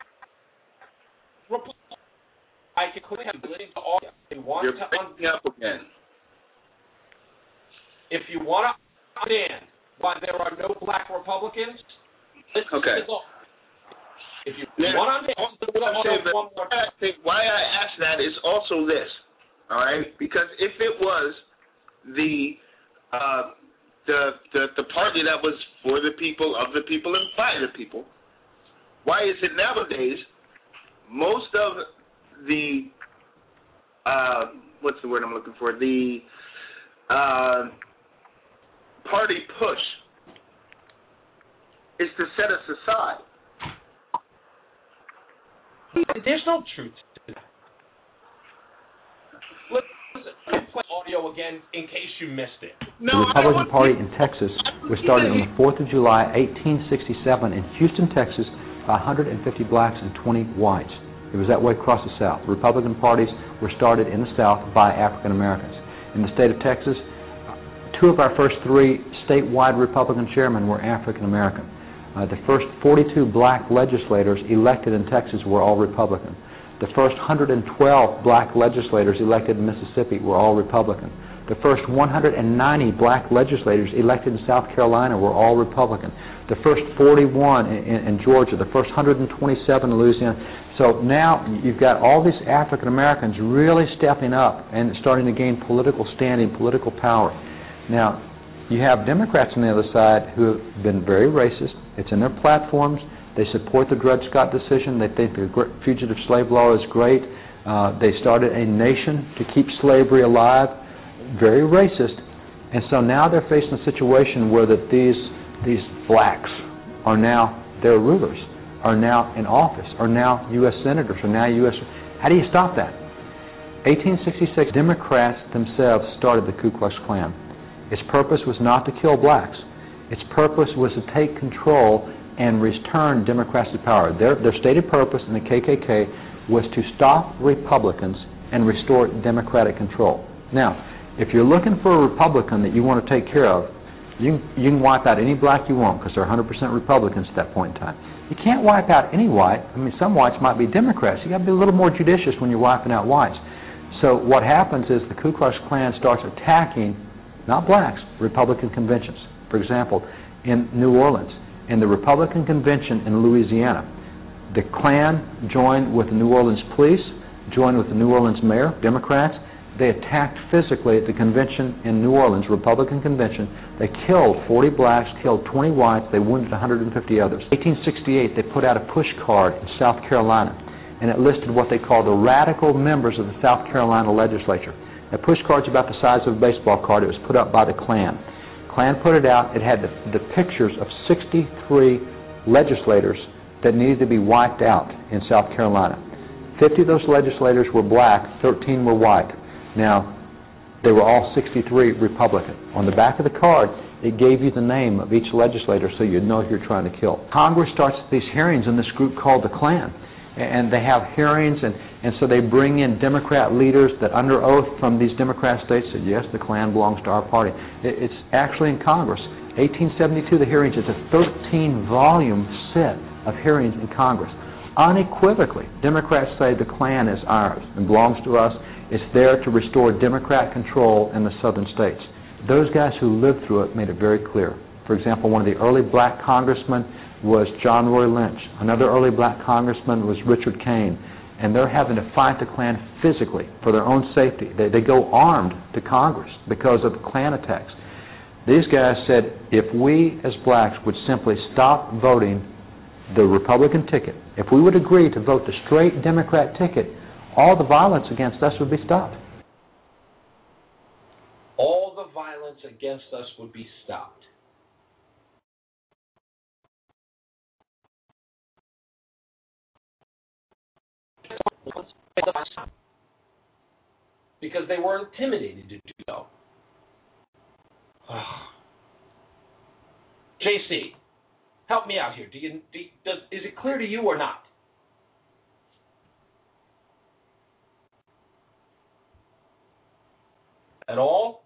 I can clearly have ability to all. You're breaking up again. If you want to understand why there are no black Republicans, listen to the law. If you want to understand one more time. Why I ask that is also this, all right? Because if it was the party that was for the people, of the people, and by the people, why is it nowadays most of the what's the word I'm looking for? The party push is to set us aside. There's no truth to that. Listen, let me play audio again in case you missed it. The Republican Party in Texas was started on the 4th of July, 1867 in Houston, Texas, by 150 blacks and 20 whites. It was that way across the South. The Republican parties were started in the South by African Americans. In the state of Texas, 2 of our first 3 statewide Republican chairmen were African American. The first 42 black legislators elected in Texas were all Republican. The first 112 black legislators elected in Mississippi were all Republican. The first 190 black legislators elected in South Carolina were all Republican. The first 41 in Georgia, the first 127 in Louisiana. So now you've got all these African Americans really stepping up and starting to gain political standing, political power. Now, you have Democrats on the other side who have been very racist. It's in their platforms. They support the Dred Scott decision. They think the fugitive slave law is great. They started a nation to keep slavery alive. Very racist. And so now they're facing a situation where that these blacks are now their rulers, are now in office, are now U.S. senators, are now U.S. How do you stop that? 1866, Democrats themselves started the Ku Klux Klan. Its purpose was not to kill blacks. Its purpose was to take control and return Democrats to power. Their stated purpose in the KKK was to stop Republicans and restore Democratic control. Now, if you're looking for a Republican that you want to take care of, you can wipe out any black you want because they're 100% Republicans at that point in time. You can't wipe out any white. I mean, some whites might be Democrats. You got to be a little more judicious when you're wiping out whites. So what happens is the Ku Klux Klan starts attacking, not blacks, Republican conventions. For example, in New Orleans, in the Republican convention in Louisiana, the Klan joined with the New Orleans police, joined with the New Orleans mayor, Democrats. They attacked physically at the convention in New Orleans, Republican convention. They killed 40 blacks, killed 20 whites. They wounded 150 others. In 1868, they put out a push card in South Carolina, and it listed what they called the radical members of the South Carolina legislature. That push card's about the size of a baseball card. It was put up by the Klan. Klan put it out. It had the pictures of 63 legislators that needed to be wiped out in South Carolina. 50 of those legislators were black, 13 were white. Now, they were all 63 Republican. On the back of the card, it gave you the name of each legislator so you'd know who you're trying to kill. Congress starts these hearings in this group called the Klan. And they have hearings, and so they bring in Democrat leaders that under oath from these Democrat states said, yes, the Klan belongs to our party. It's actually in Congress. 1872, the hearings, it's a 13-volume set of hearings in Congress. Unequivocally, Democrats say the Klan is ours and belongs to us, It's there to restore Democrat control in the southern states. Those guys who lived through it made it very clear. For example, one of the early black congressmen was John Roy Lynch. Another early black congressman was Richard Kane. And they're having to fight the Klan physically for their own safety. They go armed to Congress because of the Klan attacks. These guys said, if we as blacks would simply stop voting the Republican ticket, if we would agree to vote the straight Democrat ticket, all the violence against us would be stopped. All the violence against us would be stopped. Because they were intimidated to do so. JC, help me out here. Is it clear to you or not? At all?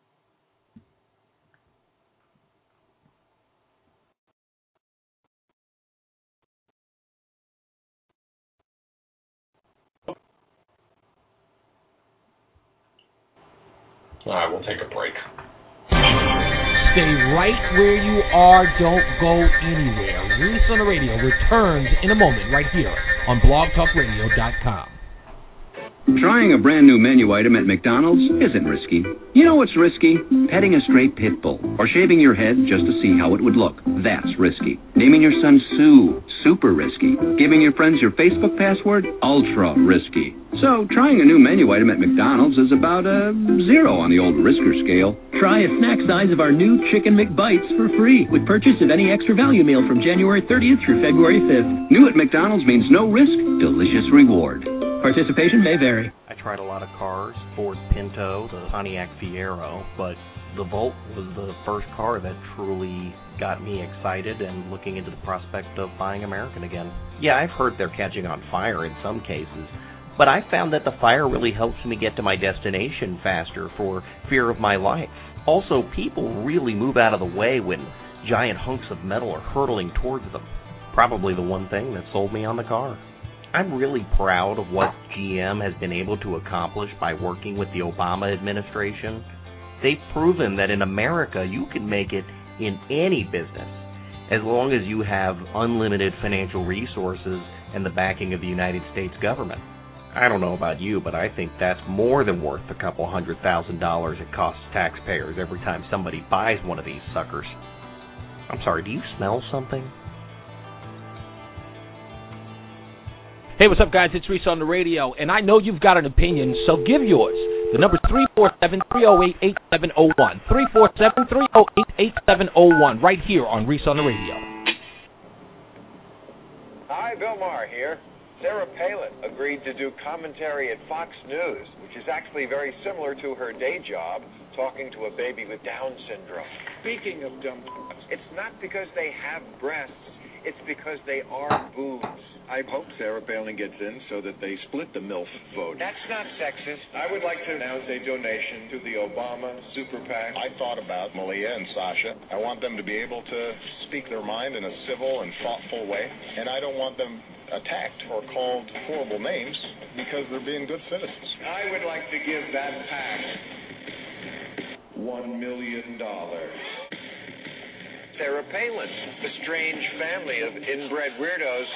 All right, we'll take a break. Stay right where you are. Don't go anywhere. Reese on the Radio returns in a moment right here on blogtalkradio.com. Trying a brand new menu item at McDonald's isn't risky. You know what's risky? Petting a stray pit bull or shaving your head just to see how it would look. That's risky. Naming your son Sue, super risky. Giving your friends your Facebook password, ultra risky. So trying a new menu item at McDonald's is about a 0 on the old risker scale. Try a snack size of our new Chicken McBites for free with purchase of any extra value meal from January 30th through February 5th. New at McDonald's means no risk, delicious reward. Participation may vary. I tried a lot of cars, Ford Pinto, the Pontiac Fiero, but the Volt was the first car that truly got me excited and looking into the prospect of buying American again. Yeah, I've heard they're catching on fire in some cases, but I found that the fire really helps me get to my destination faster for fear of my life. Also, people really move out of the way when giant hunks of metal are hurtling towards them. Probably the one thing that sold me on the car. I'm really proud of what GM has been able to accomplish by working with the Obama administration. They've proven that in America you can make it in any business as long as you have unlimited financial resources and the backing of the United States government. I don't know about you, but I think that's more than worth the couple $100,000 it costs taxpayers every time somebody buys one of these suckers. I'm sorry, do you smell something? Hey, what's up, guys? It's Reese on the Radio, and I know you've got an opinion, so give yours. The number's 347-308-8701. 347-308-8701, right here on Reese on the Radio. Hi, Bill Maher here. Sarah Palin agreed to do commentary at Fox News, which is actually very similar to her day job, talking to a baby with Down syndrome. Speaking of dumb, it's not because they have breasts, it's because they are boobs. I hope Sarah Palin gets in so that they split the MILF vote. That's not sexist. I would like to announce a donation to the Obama Super PAC. I thought about Malia and Sasha. I want them to be able to speak their mind in a civil and thoughtful way, and I don't want them attacked or called horrible names because they're being good citizens. I would like to give that PAC $1 million. Sarah Palin, the strange family of inbred weirdos.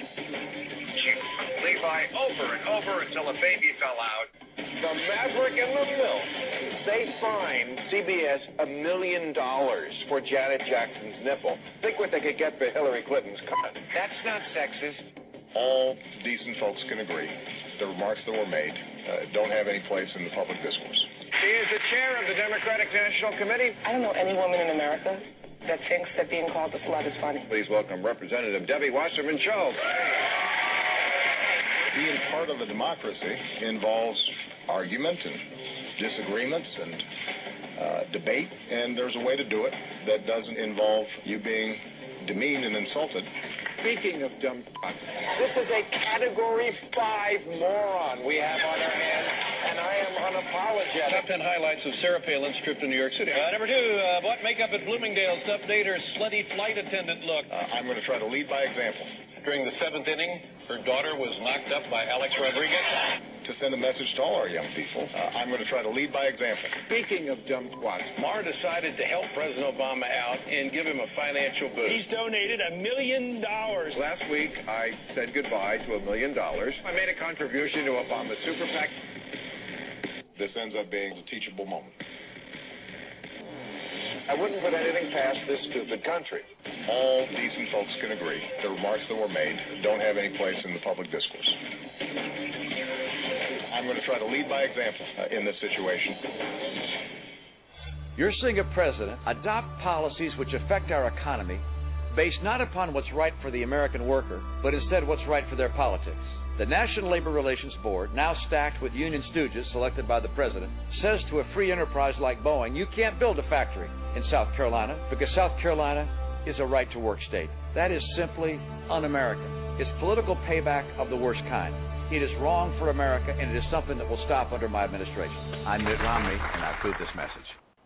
Levi over and over until a baby fell out. The Maverick and the MILF. They fined CBS $1 million for Janet Jackson's nipple. Think what they could get for Hillary Clinton's cut. That's not sexist. All decent folks can agree the remarks that were made don't have any place in the public discourse. She is the chair of the Democratic National Committee. I don't know any woman in America that thinks that being called a slut is funny. Please welcome Representative Debbie Wasserman Schultz. Being part of a democracy involves argument and disagreements and debate, and there's a way to do it that doesn't involve you being demeaned and insulted. Speaking of dumb, this is a Category 5 moron we have on our hands, and I am unapologetic. Top 10 highlights of Sarah Palin's trip to New York City. Number 2, what makeup at Bloomingdale's to update her slutty flight attendant look? I'm going to try to lead by example. During the 7th inning, her daughter was knocked up by Alex Rodriguez. to send a message to all our young people. I'm going to try to lead by example. Speaking of dumb twats, Maher decided to help President Obama out and give him a financial boost. He's donated $1 million. Last week, I said goodbye to $1 million. I made a contribution to Obama's super PAC. This ends up being a teachable moment. I wouldn't put anything past this stupid country. All decent folks can agree the remarks that were made don't have any place in the public discourse. I'm going to try to lead by example in this situation. You're seeing a president adopt policies which affect our economy based not upon what's right for the American worker, but instead what's right for their politics. The National Labor Relations Board, now stacked with union stooges selected by the president, says to a free enterprise like Boeing, you can't build a factory in South Carolina because South Carolina is a right-to-work state. That is simply un-American. It's political payback of the worst kind. It is wrong for America, and it is something that will stop under my administration. I'm Mitt Romney, and I approve this message.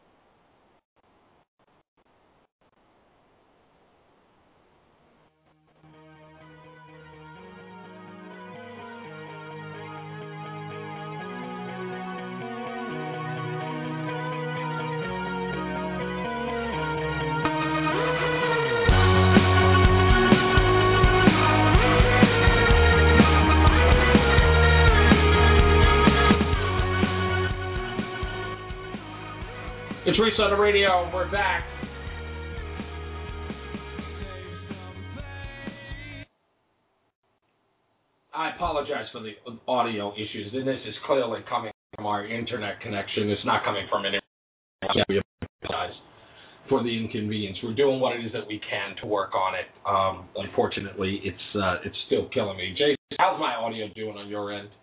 It's Reese on the radio, and we're back. I apologize for the audio issues. This is clearly coming from our internet connection. It's not coming from an internet. We apologize for the inconvenience. We're doing what it is that we can to work on it. Unfortunately, it's still killing me. Jay, how's my audio doing on your end?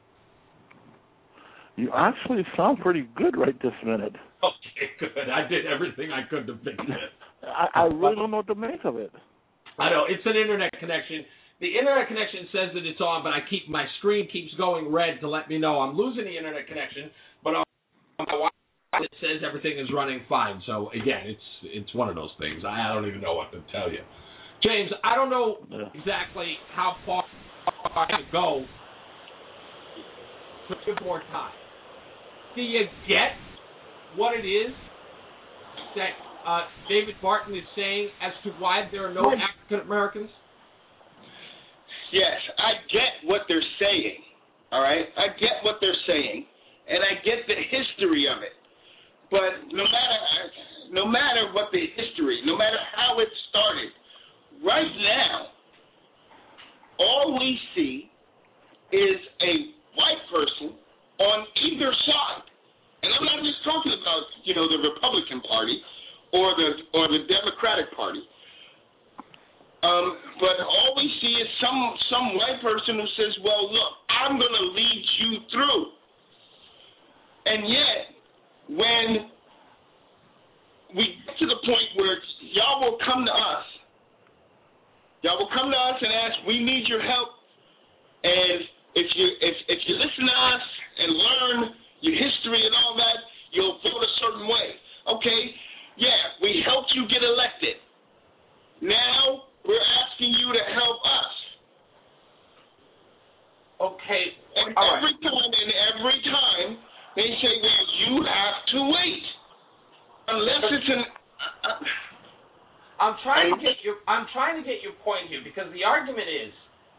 You actually sound pretty good right this minute. Okay, good. I did everything I could to fix it. I really don't know what to make of it. I know. It's an internet connection. The internet connection says that it's on, but my screen keeps going red to let me know I'm losing the internet connection, but on my Wi-Fi it says everything is running fine. So, again, it's one of those things. I don't even know what to tell you. James, I don't know exactly how far I can go to give more time. Do you get what it is that David Barton is saying as to why there are no African Americans? Yes, I get what they're saying, all right? I get what they're saying, and I get the history of it. But no matter what the history, no matter how it started, right now, all we see is a white person on either side. And I'm not just talking about, the Republican Party or the Democratic Party. But all we see is some white person who says, well, look, I'm going to lead you through. And yet, when we get to the point where y'all will come to us and ask, we need your help. And if you listen to us and learn your history and all that, you'll vote a certain way. Okay, yeah, we helped you get elected. Now we're asking you to help us. Okay. And every time they say, well, you have to wait. Unless it's an I'm trying to get your point here, because the argument is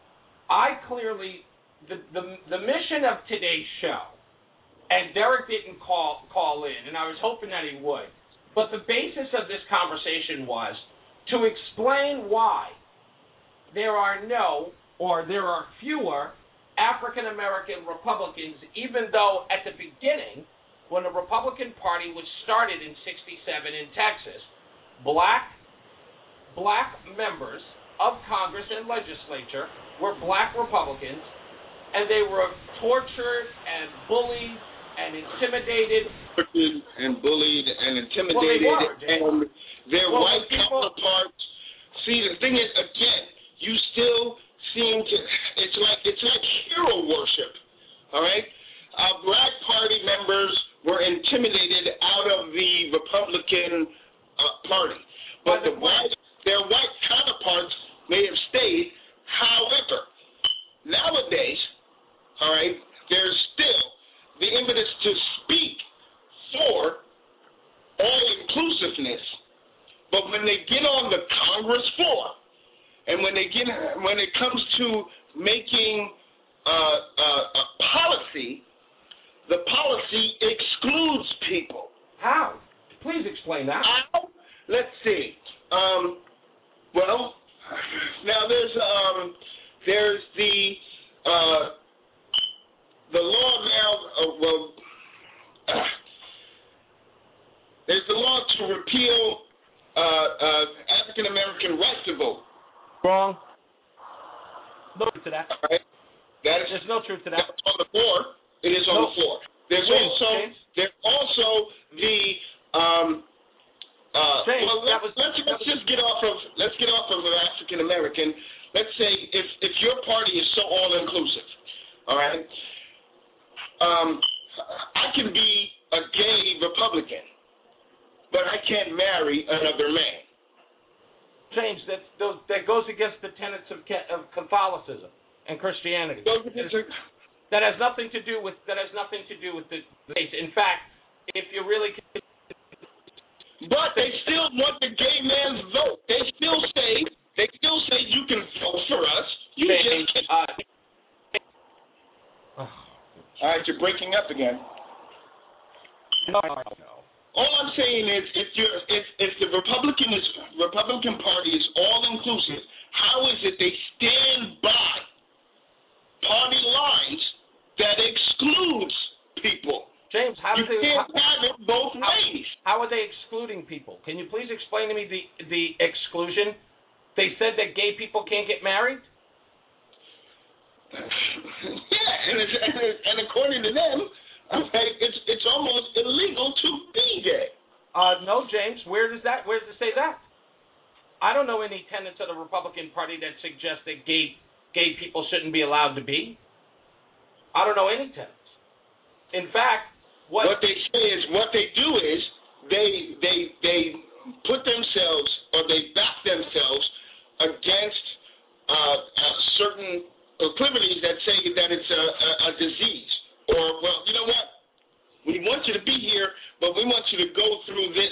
the mission of today's show, and Derek didn't call in, and I was hoping that he would, but the basis of this conversation was to explain why there are fewer African American Republicans, even though at the beginning, when the Republican Party was started in '67 in Texas, black members of Congress and legislature were black Republicans, and they were tortured and bullied and intimidated. And bullied and intimidated, and their white counterparts. See, the thing is, again, you still seem to. It's like hero worship. All right, Black Party members were intimidated out of the Republican Party, but their white counterparts may have stayed. However, nowadays, all right, there's when they get on the Congress floor, and when it comes to making a policy, the policy excludes people. How? Please explain that. How? Let's see. Well, now there's the law now. There's the law to repeal African American rights to vote. Wrong. No truth to that. All right. There's no truth to that. That's on the floor. It is on the floor. There's also the let's just get off of African American. Let's say if your party is so all inclusive, all right. I can be a gay Republican, but I can't marry another man. James, that goes against the tenets of Catholicism and Christianity. That has nothing to do with the case. In fact, if you really. But they still want the gay man's vote. They still say you can vote for us. You just can't. All right, you're breaking up again. No. All I'm saying is, if the Republican Party is all inclusive, how is it they stand by party lines that excludes people? James, you can't have it both ways. How are they excluding people? Can you please explain to me the exclusion? They said that gay people can't get married? Yeah, and according to them, it's almost illegal to be gay. No, James. Where does it say that? I don't know any tenets of the Republican Party that suggest that gay people shouldn't be allowed to be. I don't know any tenets. In fact, what they do is they put themselves, or they back themselves against certain proclivities that say that it's a disease, or, well, you know what? We want you to be here, but we want you to go through this.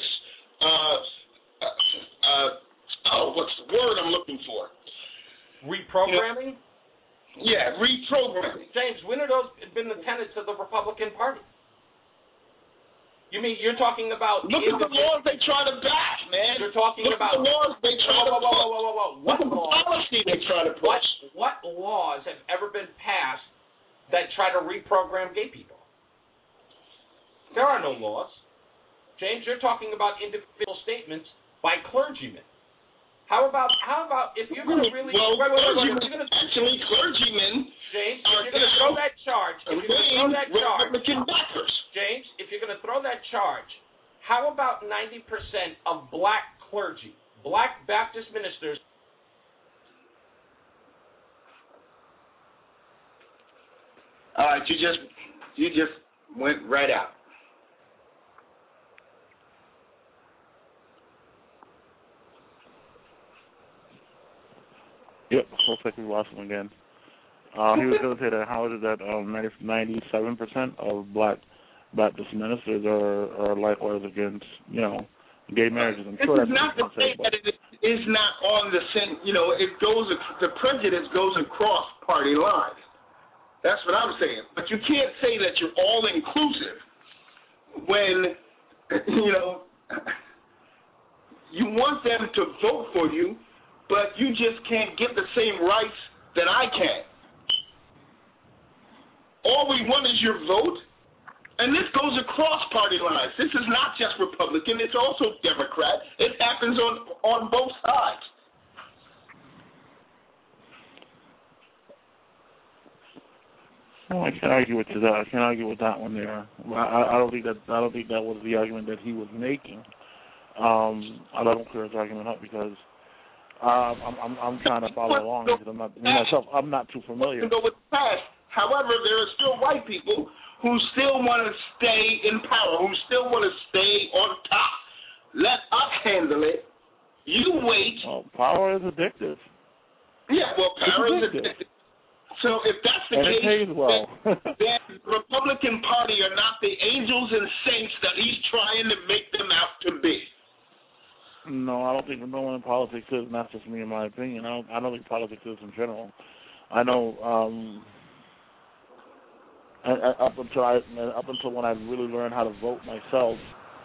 What's the word I'm looking for? Reprogramming? Yeah, reprogramming. James, when have those been the tenets of the Republican Party? You mean you're talking about? Look at the laws they try to back, man. You're talking about the laws they try to push. What the policy they try to push? What laws have ever been passed that try to reprogram gay people? There are no laws. James, you're talking about individual statements by clergymen. How about if you're going to really actually clergymen, James, if you're going to throw that charge, James, if you're going to throw that charge, how about 90% of black clergy, black Baptist ministers? All right, you just went right out. Yep, looks like we lost him again. He was going to say that how is it that 97% of black Baptist ministers are likewise against, gay marriages. I'm sure this is not to say that it is not on the same, the prejudice goes across party lines. That's what I'm saying. But you can't say that you're all inclusive when, you want them to vote for you, but you just can't get the same rights that I can. All we want is your vote, and this goes across party lines. This is not just Republican, it's also Democrat. It happens on both sides. Well, I can't argue with that. I can't argue with that one there. I don't think that was the argument that he was making. I don't clear his argument up because I'm trying to follow along because I'm not too familiar. However, there are still white people who still want to stay in power, who still want to stay on top. Let us handle it. You wait. Well, power is addictive. Yeah, well, power is addictive. So if that's the case, it pays well. then the Republican Party are not the angels and saints that he's trying to make them out to be. No, I don't think no one in politics is, and that's just me in my opinion. I don't think politics is in general. I know up until when I really learned how to vote myself,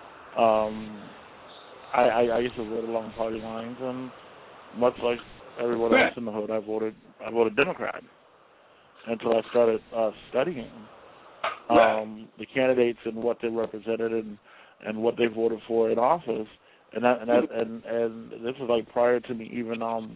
I used to vote along party lines, and much like everyone else in the hood, I voted Democrat until I started studying the candidates and what they represented and what they voted for in office. And this was like prior to me even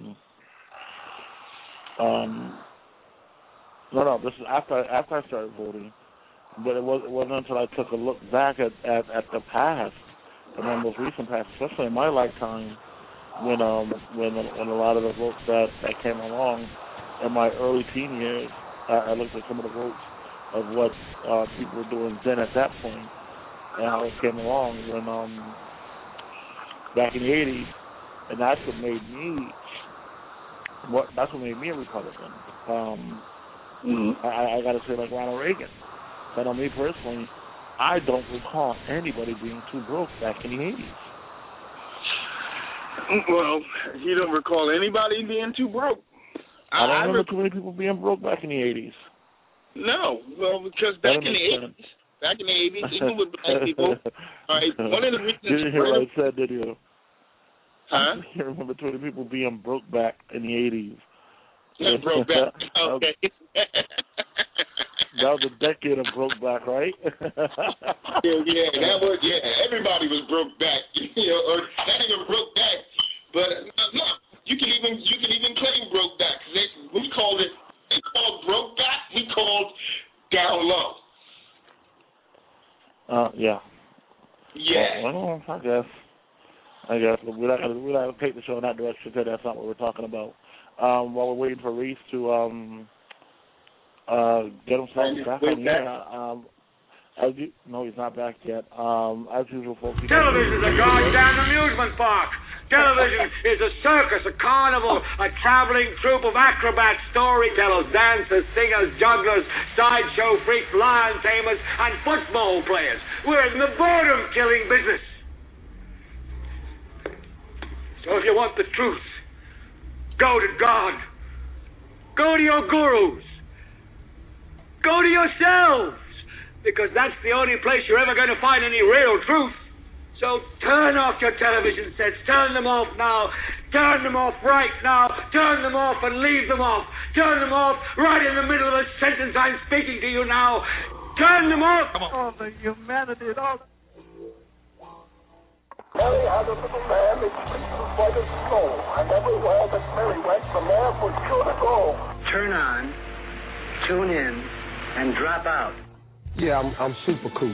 this is after I started voting, but it wasn't until I took a look back at the past, and my most recent past, especially in my lifetime, when a lot of the votes that came along in my early teen years, I looked at some of the votes of what people were doing then at that point, and how it came along when back in the 80s, and that's what made me a Republican. I got to say, like Ronald Reagan. I know me personally, I don't recall anybody being too broke back in the 80s. Well, you don't recall anybody being too broke. I don't remember too many people being broke back in the 80s. No, well, because back in the 80s, even with black people, all right, one of the reasons... You didn't hear what I said, did you? Huh? You remember too many people being broke back in the 80s. Yeah, broke back. Okay. That was a decade of broke back, right? Everybody was broke back, or not even broke back, but no, you can even claim broke back. They called broke back. We called down low. Yeah. Yeah. Well, I guess we're not gonna take the show in that direction because that's not what we're talking about. While we're waiting for Reese to get himself back on the air. No, he's not back yet. As usual, folks. Television's a goddamn amusement park. Television is a circus, a carnival, a traveling troupe of acrobats, storytellers, dancers, singers, jugglers, sideshow freaks, lion tamers, and football players. We're in the boredom-killing business. So if you want the truth, go to God. Go to your gurus. Go to yourselves. Because that's the only place you're ever going to find any real truth. So turn off your television sets. Turn them off now. Turn them off right now. Turn them off and leave them off. Turn them off right in the middle of a sentence I'm speaking to you now. Turn them off. Come on. All the humanity and all. Mary had a little lamb, its fleece was white as snow, and everywhere that Mary went, the lamb was sure to go. Turn on, tune in, and drop out. Yeah, I'm super cool.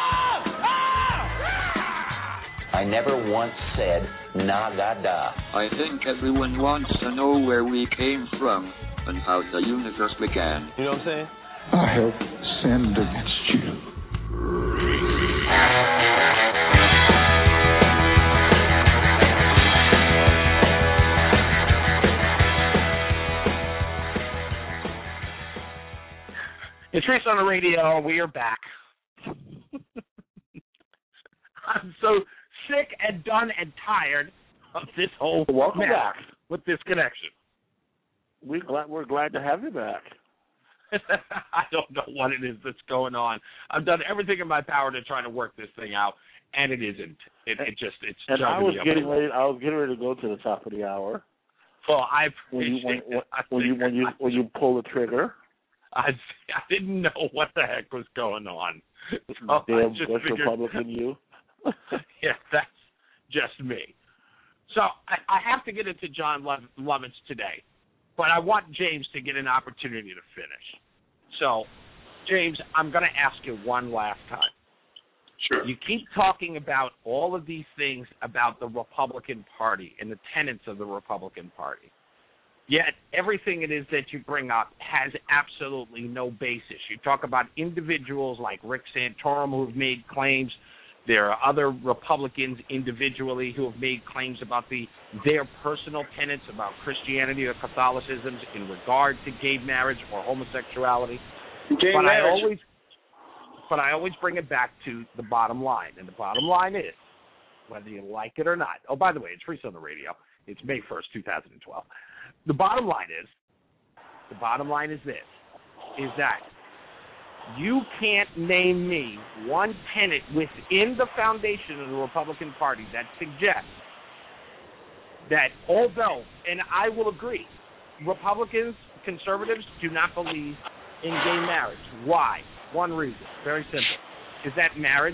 I never once said nada. I think everyone wants to know where we came from and how the universe began. You know what I'm saying? I have sinned against you. It's Reese on the radio. We are back. I'm so sick and done and tired of this whole Welcome mess back with this connection. We're glad to have you back. I don't know what it is that's going on. I've done everything in my power to try to work this thing out, and it isn't. It's And I was getting ready to go to the top of the hour. Well, I appreciate when you pull the trigger. I didn't know what the heck was going on. So Damn Bush Republican, you. Yeah, that's just me. So I have to get into Jon Lovitz today, but I want James to get an opportunity to finish. So, James, I'm going to ask you one last time. Sure. You keep talking about all of these things about the Republican Party and the tenets of the Republican Party. Yet everything it is that you bring up has absolutely no basis. You talk about individuals like Rick Santorum who have made claims. There are other Republicans individually who have made claims about their personal tenets about Christianity or Catholicism in regard to gay marriage or homosexuality. I always bring it back to the bottom line. And the bottom line is whether you like it or not. Oh, by the way, it's Reese on the Radio. It's May 1st, 2012. The bottom line is this, is that you can't name me one tenet within the foundation of the Republican Party that suggests that although, and I will agree, Republicans, conservatives do not believe in gay marriage. Why? One reason, very simple, is that marriage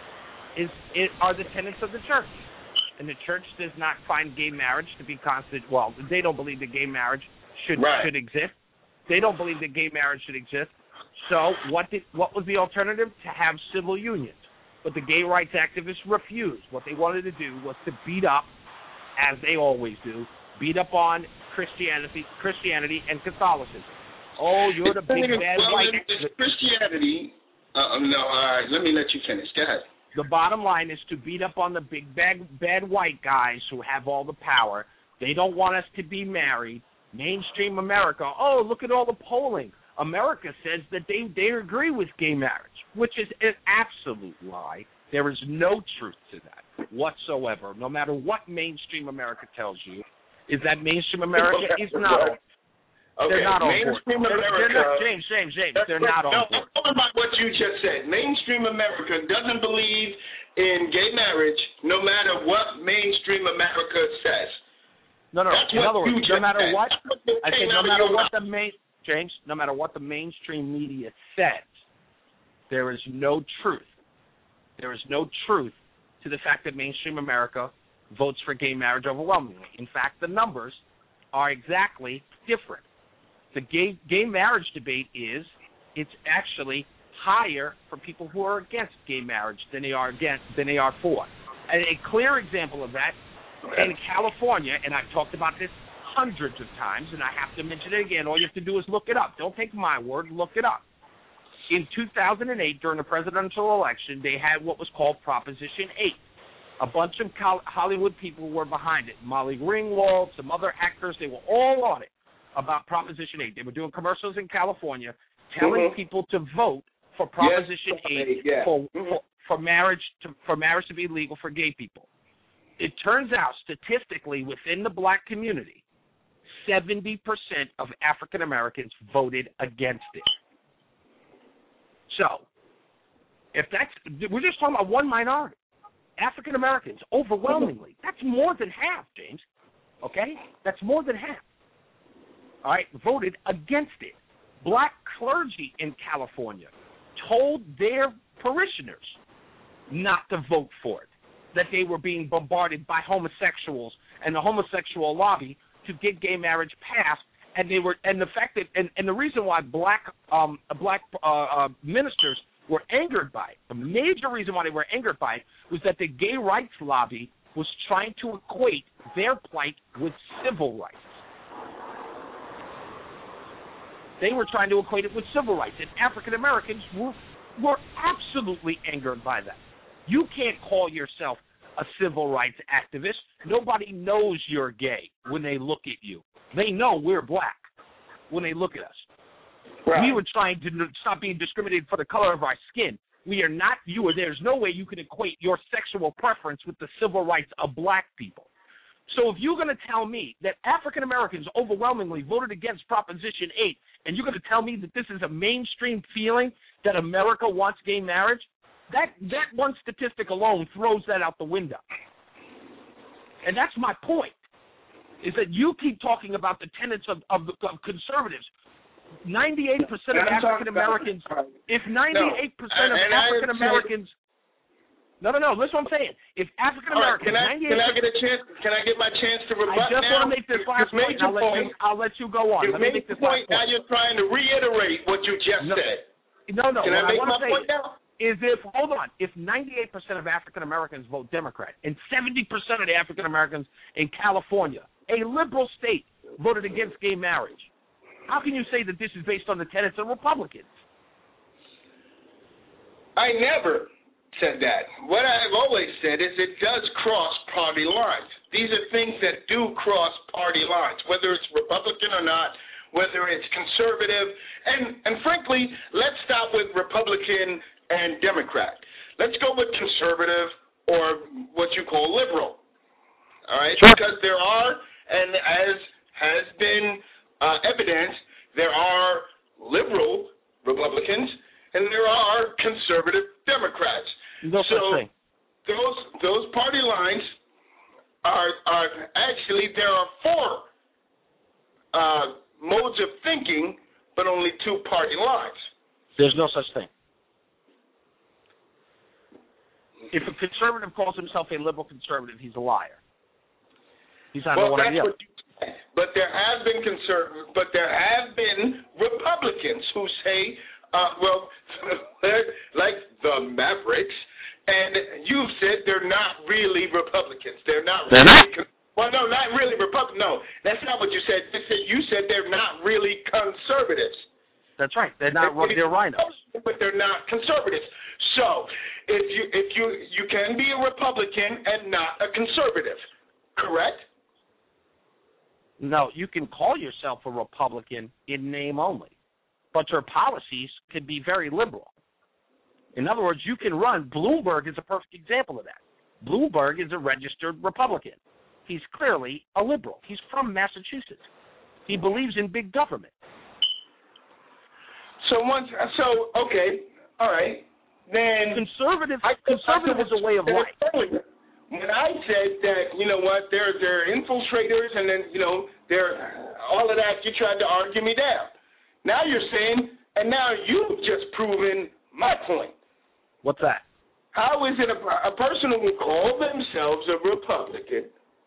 are the tenets of the church. And the church does not find gay marriage to be constant. Well, they don't believe that gay marriage should exist. They don't believe that gay marriage should exist. So what was the alternative? To have civil unions. But the gay rights activists refused. What they wanted to do was to beat up, as they always do, beat up on Christianity and Catholicism. Oh, you're the big bad white. Christianity. No, all right. Let me let you finish. Go ahead. The bottom line is to beat up on the big bad white guys who have all the power. They don't want us to be married. Mainstream America. Oh, look at all the polling. America says that they agree with gay marriage, which is an absolute lie. There is no truth to that whatsoever. No matter what mainstream America tells you, is that mainstream America is not. Okay, they're not on mainstream board. America. James. They're not on board. Talk about what you just said. Mainstream America doesn't believe in gay marriage, no matter what mainstream America says. No. In other words, no matter what, I say no matter what no matter what the mainstream media says, there is no truth. There is no truth to the fact that mainstream America votes for gay marriage overwhelmingly. In fact, the numbers are exactly different. The gay marriage debate it's actually higher for people who are against gay marriage than they are for. And a clear example of that in California, and I've talked about this hundreds of times, and I have to mention it again. All you have to do is look it up. Don't take my word. Look it up. In 2008, during the presidential election, they had what was called Proposition 8. A bunch of Hollywood people were behind it. Molly Ringwald, some other actors, they were all on it about Proposition 8. They were doing commercials in California telling people to vote for Proposition 8 for marriage to be legal for gay people. It turns out, statistically, within the black community, 70% of African Americans voted against it. So, we're just talking about one minority. African Americans, overwhelmingly. That's more than half, James. Okay? That's more than half. All right? Voted against it. Black clergy in California told their parishioners not to vote for it, that they were being bombarded by homosexuals and the homosexual lobby to get gay marriage passed. And the fact that, and the reason why black ministers were angered by it, the major reason why they were angered by it was that the gay rights lobby was trying to equate their plight with civil rights. They were trying to equate it with civil rights, and African Americans were absolutely angered by that. You can't call yourself a civil rights activist. Nobody knows you're gay when they look at you. They know we're black when they look at us. Right. We were trying to stop being discriminated for the color of our skin. We are not you, or there's no way you can equate your sexual preference with the civil rights of black people. So if you're going to tell me that African Americans overwhelmingly voted against Proposition 8, and you're going to tell me that this is a mainstream feeling that America wants gay marriage, that one statistic alone throws that out the window. And that's my point, is that you keep talking about the tenets of conservatives. 98% of African Americans, if 98% of African Americans, no, listen what I'm saying. If African Americans, can I get a chance? Can I get my chance to rebut? I just want to make this last point. I'll let you go on. Let me make this last point. Now you're trying to reiterate what you just said. No. Can I make my point now? If 98% of African Americans vote Democrat and 70% of the African Americans in California, a liberal state, voted against gay marriage, how can you say that this is based on the tenets of Republicans? I never said that. What I've always said is it does cross party lines. These are things that do cross party lines, whether it's Republican or not, whether it's conservative. And frankly, let's stop with Republican and Democrat. Let's go with conservative or what you call liberal. All right? Because there are, and as has been evidenced, there are liberal Republicans and there are conservative Democrats. No such thing. Those party lines are actually, there are four modes of thinking, but only two party lines. There's no such thing. If a conservative calls himself a liberal conservative, he's a liar. He's not one idea. But there have been Republicans who say, like the Mavericks, and you've said they're not really Republicans. They're not. Well, no, not really Republicans. No, that's not what you said. You said they're not really conservatives. That's right. They're not. They're rhinos. But they're not conservatives. So, if you can be a Republican and not a conservative, correct? No, you can call yourself a Republican in name only, but your policies could be very liberal. In other words, you can run. Bloomberg is a perfect example of that. Bloomberg is a registered Republican. He's clearly a liberal. He's from Massachusetts. He believes in big government. Okay, all right. Then conservative is a way of life. When I said that, you know what, they're infiltrators, and then they're all of that, you tried to argue me down. Now you're saying, and now you've just proven my point. What's that? How is it a person who will call themselves a Republican,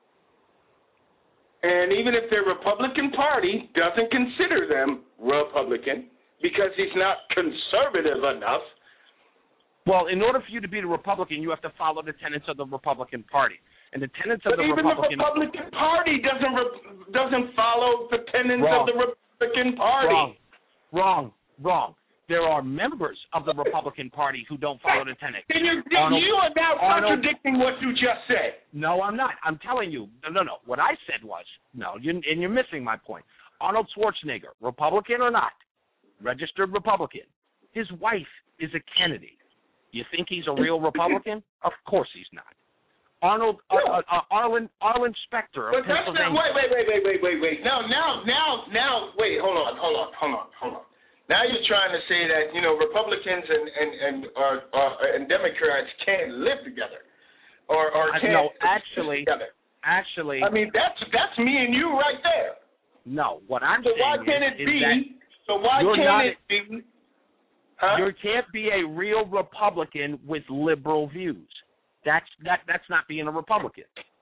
and even if their Republican Party doesn't consider them Republican because he's not conservative enough? Well, in order for you to be a Republican, you have to follow the tenets of the Republican Party. And the tenets of the Republican... the Republican Party doesn't follow the tenets of the Republican Party. Wrong. There are members of the Republican Party who don't follow the tenets. You are now contradicting what you just said. No, I'm not. I'm telling you. No. What I said was, you're missing my point. Arnold Schwarzenegger, Republican or not, registered Republican. His wife is a Kennedy. You think he's a real Republican? Of course he's not. Arlen Specter of Pennsylvania. Wait. Now, wait, hold on. Now you're trying to say that, Republicans and Democrats can't live together. Or can't live together. Actually. I mean, that's me and you right there. No, what I'm saying is why can't it be? Huh? You can't be a real Republican with liberal views. That's not being a Republican.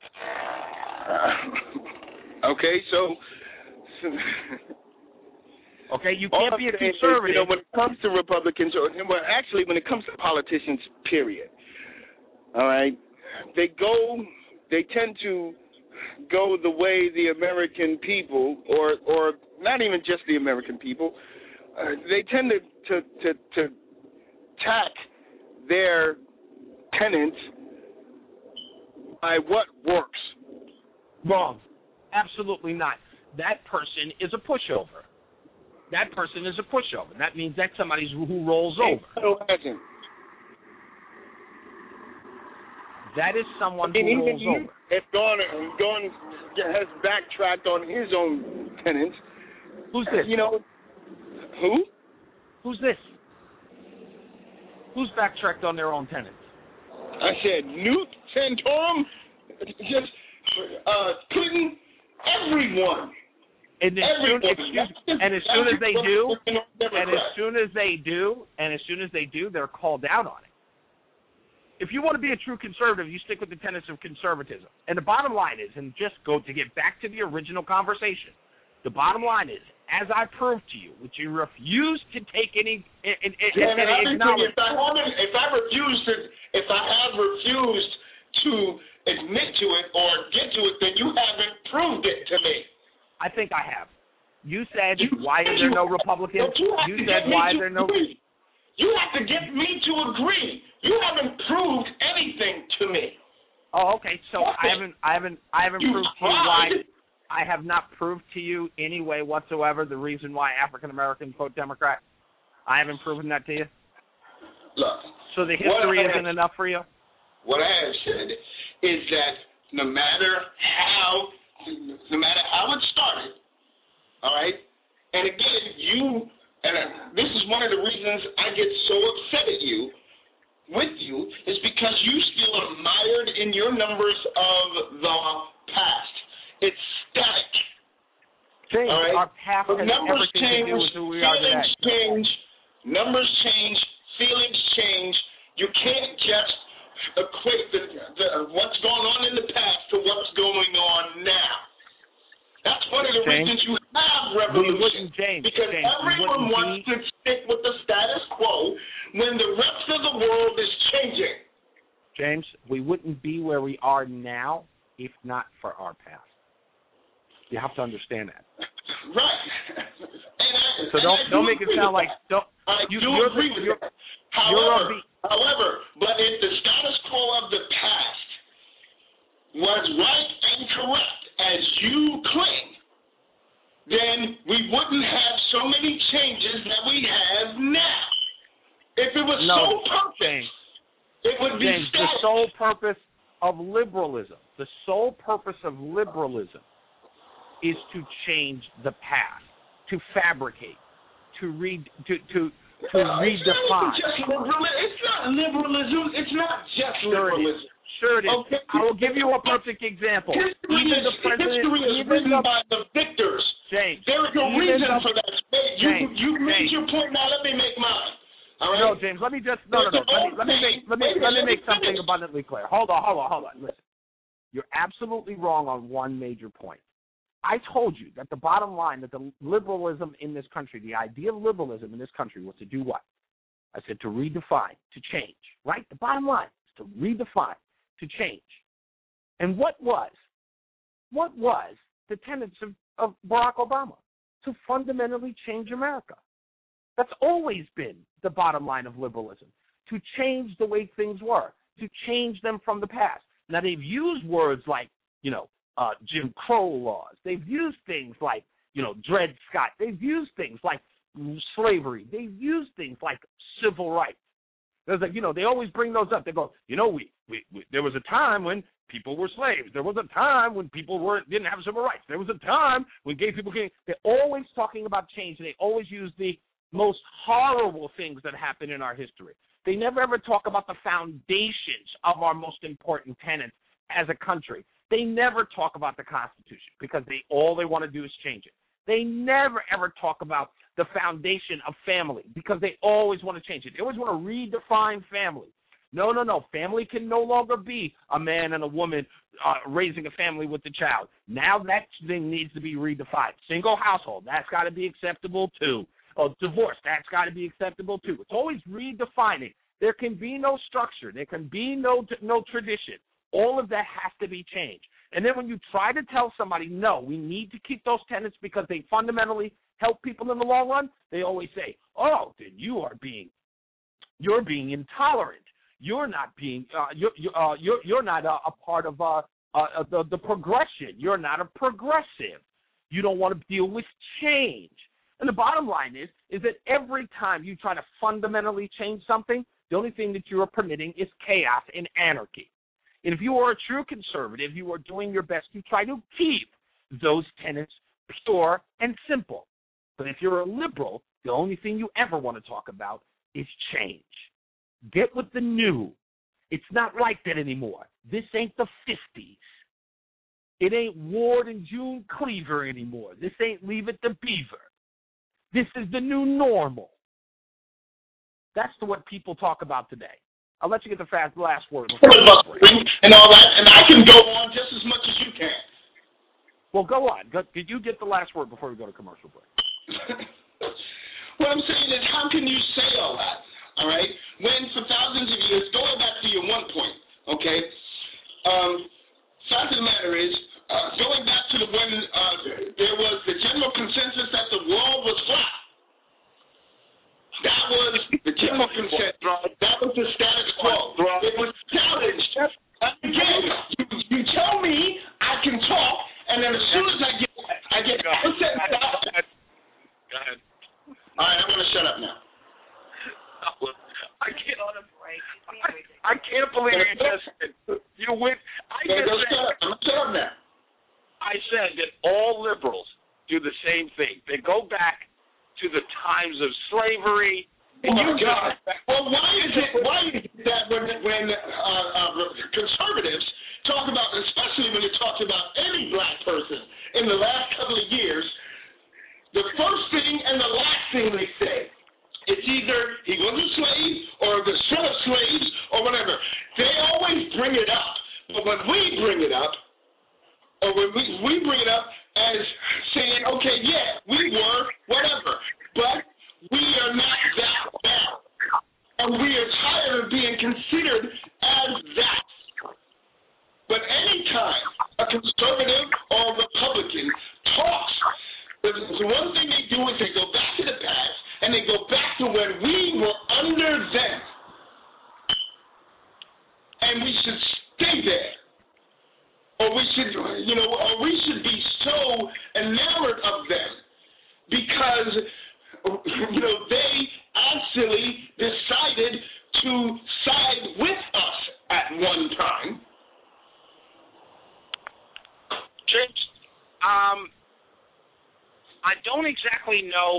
Okay, so okay, you can't be a conservative. When it comes to Republicans, actually, when it comes to politicians, period. All right, they tend to go the way the American people, or not even just the American people, they tend to tack their tenets by what works. Wrong. Absolutely not. That person is a pushover. That means that's somebody who rolls over. That is someone who rolls over. If Gone has backtracked on his own tenets. Who's this? Who? Who's this? Who's backtracked on their own tenets? I said Newt Santorum, just Clinton, everyone. And as soon as they do, they're called out on it. If you want to be a true conservative, you stick with the tenets of conservatism. And the bottom line is, and just to get back to the original conversation, the bottom line is, as I proved to you, which you refuse to take any acknowledgement. If I have refused to admit to it or get to it, then you haven't proved it to me. I think I have. You said, why are there no Republicans? You said, why are there no... You have to get me to agree. You haven't proved anything to me. Oh, okay. So I haven't proved to you why. I have not proved to you any way whatsoever the reason why African Americans vote Democrat. I haven't proven that to you. Look. So the history isn't enough for you? what I have said is that no matter how it started, all right, and again, this is one of the reasons I get so upset at you, is because you still are mired in your numbers of the past. It's static. Change. All right? Our past has numbers everything change, to do with who we are today. feelings change, numbers change, feelings change. You can't just equate what's going on in the past to what's going on now. That's one of the reasons you have revolution. Because everyone wants to stick with the status quo when the rest of the world is changing. James, we wouldn't be where we are now if not for our past. You have to understand that. Right. So don't make it sound like you're agree with that. However, but if the status quo of the past was right and correct as you claim, then we wouldn't have so many changes that we have now. If it was so perfect, it would be James, the sole purpose of liberalism, is to change the past, to fabricate, to redefine. It's not liberalism. It's not just liberalism. Sure it is. Okay. I will give you a perfect example. History is written by the victors. James, there is a reason for that. You made your point. Now let me make mine. All right? No, James. Let me make something abundantly clear. Hold on. Listen, you're absolutely wrong on one major point. I told you that the bottom line, that the liberalism in this country, the idea of liberalism in this country was to do what? I said to redefine, to change, right? The bottom line is to redefine, to change. And what was the tenets of Barack Obama? To fundamentally change America. That's always been the bottom line of liberalism, to change the way things were, to change them from the past. Now, they've used words like, Jim Crow laws. They've used things like, Dred Scott. They've used things like slavery. They've used things like civil rights. There's they always bring those up. They go, we there was a time when people were slaves. There was a time when people didn't have civil rights. There was a time when gay people came. They're always talking about change, and they always use the most horrible things that happen in our history. They never ever talk about the foundations of our most important tenets as a country. They never talk about the Constitution because all they want to do is change it. They never ever talk about the foundation of family because they always want to change it. They always want to redefine family. No. Family can no longer be a man and a woman raising a family with the child. Now that thing needs to be redefined. Single household, that's got to be acceptable too. Divorce, that's got to be acceptable too. It's always redefining. There can be no structure. There can be no tradition. All of that has to be changed. And then when you try to tell somebody, no, we need to keep those tenets because they fundamentally help people in the long run, they always say, then you're being intolerant. You're not being you're not a part of the progression. You're not a progressive. You don't want to deal with change. And the bottom line is that every time you try to fundamentally change something, the only thing that you are permitting is chaos and anarchy. And if you are a true conservative, you are doing your best to try to keep those tenets pure and simple. But if you're a liberal, the only thing you ever want to talk about is change. Get with the new. It's not like that anymore. This ain't the 50s. It ain't Ward and June Cleaver anymore. This ain't Leave It to Beaver. This is the new normal. That's what people talk about today. I'll let you get the last word. And all that, and I can go on just as much as you can. Well, go on. Did you get the last word before we go to commercial break? What I'm saying is, how can you say all that, all right, when for thousands of years, going back to your one point, okay, fact of the matter is, going back to when there was the general consensus that the world was flat. That was the general consensus. That was the status quo. It was challenged. Again, you tell me I can talk, and then as soon as I get Go ahead. All right, I'm going to shut up now. I get on a break. I can't believe you just said you went. Shut up now. I said that all liberals do the same thing. They go back to the times of slavery. And God. Well, why is it that when conservatives talk about, especially when it talks about any black person in the last couple of years, the first thing and the last thing they say, it's either he was a slave or the son of slaves or whatever. They always bring it up. But when we bring it up, or when we bring it up as saying, okay, yeah, we were, whatever, but we are not that now. And we are tired of being considered as that. But anytime a conservative or a Republican talks, the one thing they do is they go back to the past and they go back to when we were under them. And we should stay there. Or we should be so enamored of them because, they actually decided to side with us at one time. James, I don't exactly know.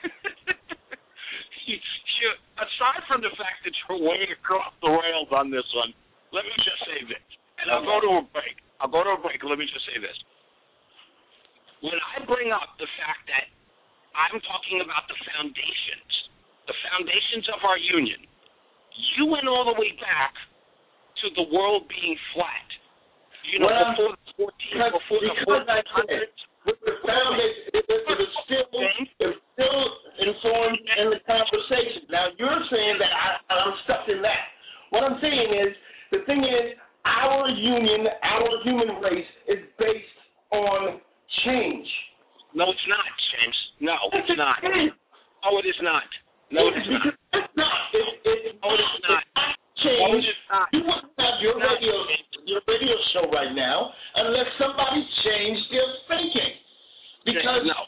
Aside from the fact that you're way across the rails on this one, let me just say this. And I'll go to a break. Let me just say this. When I bring up the fact that I'm talking about the foundations of our union, you went all the way back to the world being flat. Before the 1400s. The foundation, it was still informed in the conversation. Now, you're saying that I'm stuck in that. What I'm saying is, the thing is, our union, our human race is based on change. No, it's not, James. No, it's not. Oh, it is not. No, it is not. It's not. It's not. Change. You wouldn't have your radio show right now unless somebody changed their thinking. Because no.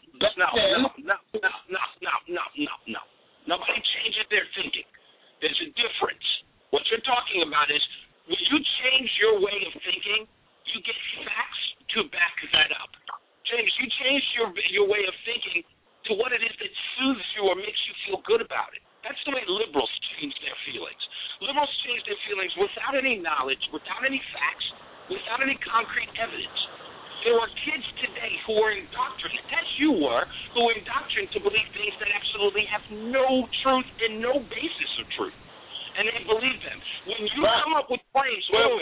Nobody changes their thinking. There's a difference. What you're talking about is when you change your way of thinking, you get facts to back that up. James, you change your way of thinking to what it is that soothes you or makes you feel good about it. That's the way liberals change their feelings. Liberals change their feelings without any knowledge, without any facts, without any concrete evidence. There are kids today who are indoctrinated, as you were, who are indoctrinated to believe things that absolutely have no truth and no basis of truth. And they believe them. When you come up with claims, most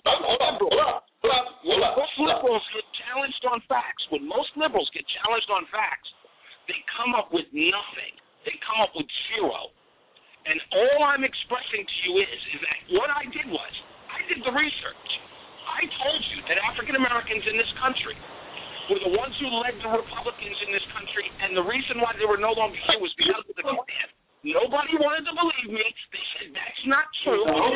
liberals get challenged on facts. When most liberals get challenged on facts, they come up with nothing. They come up with zero. And all I'm expressing to you is that what I did was, I did the research. I told you that African Americans in this country were the ones who led the Republicans in this country, and the reason why they were no longer here was because of the Klan. Nobody wanted to believe me. They said, that's not true. No.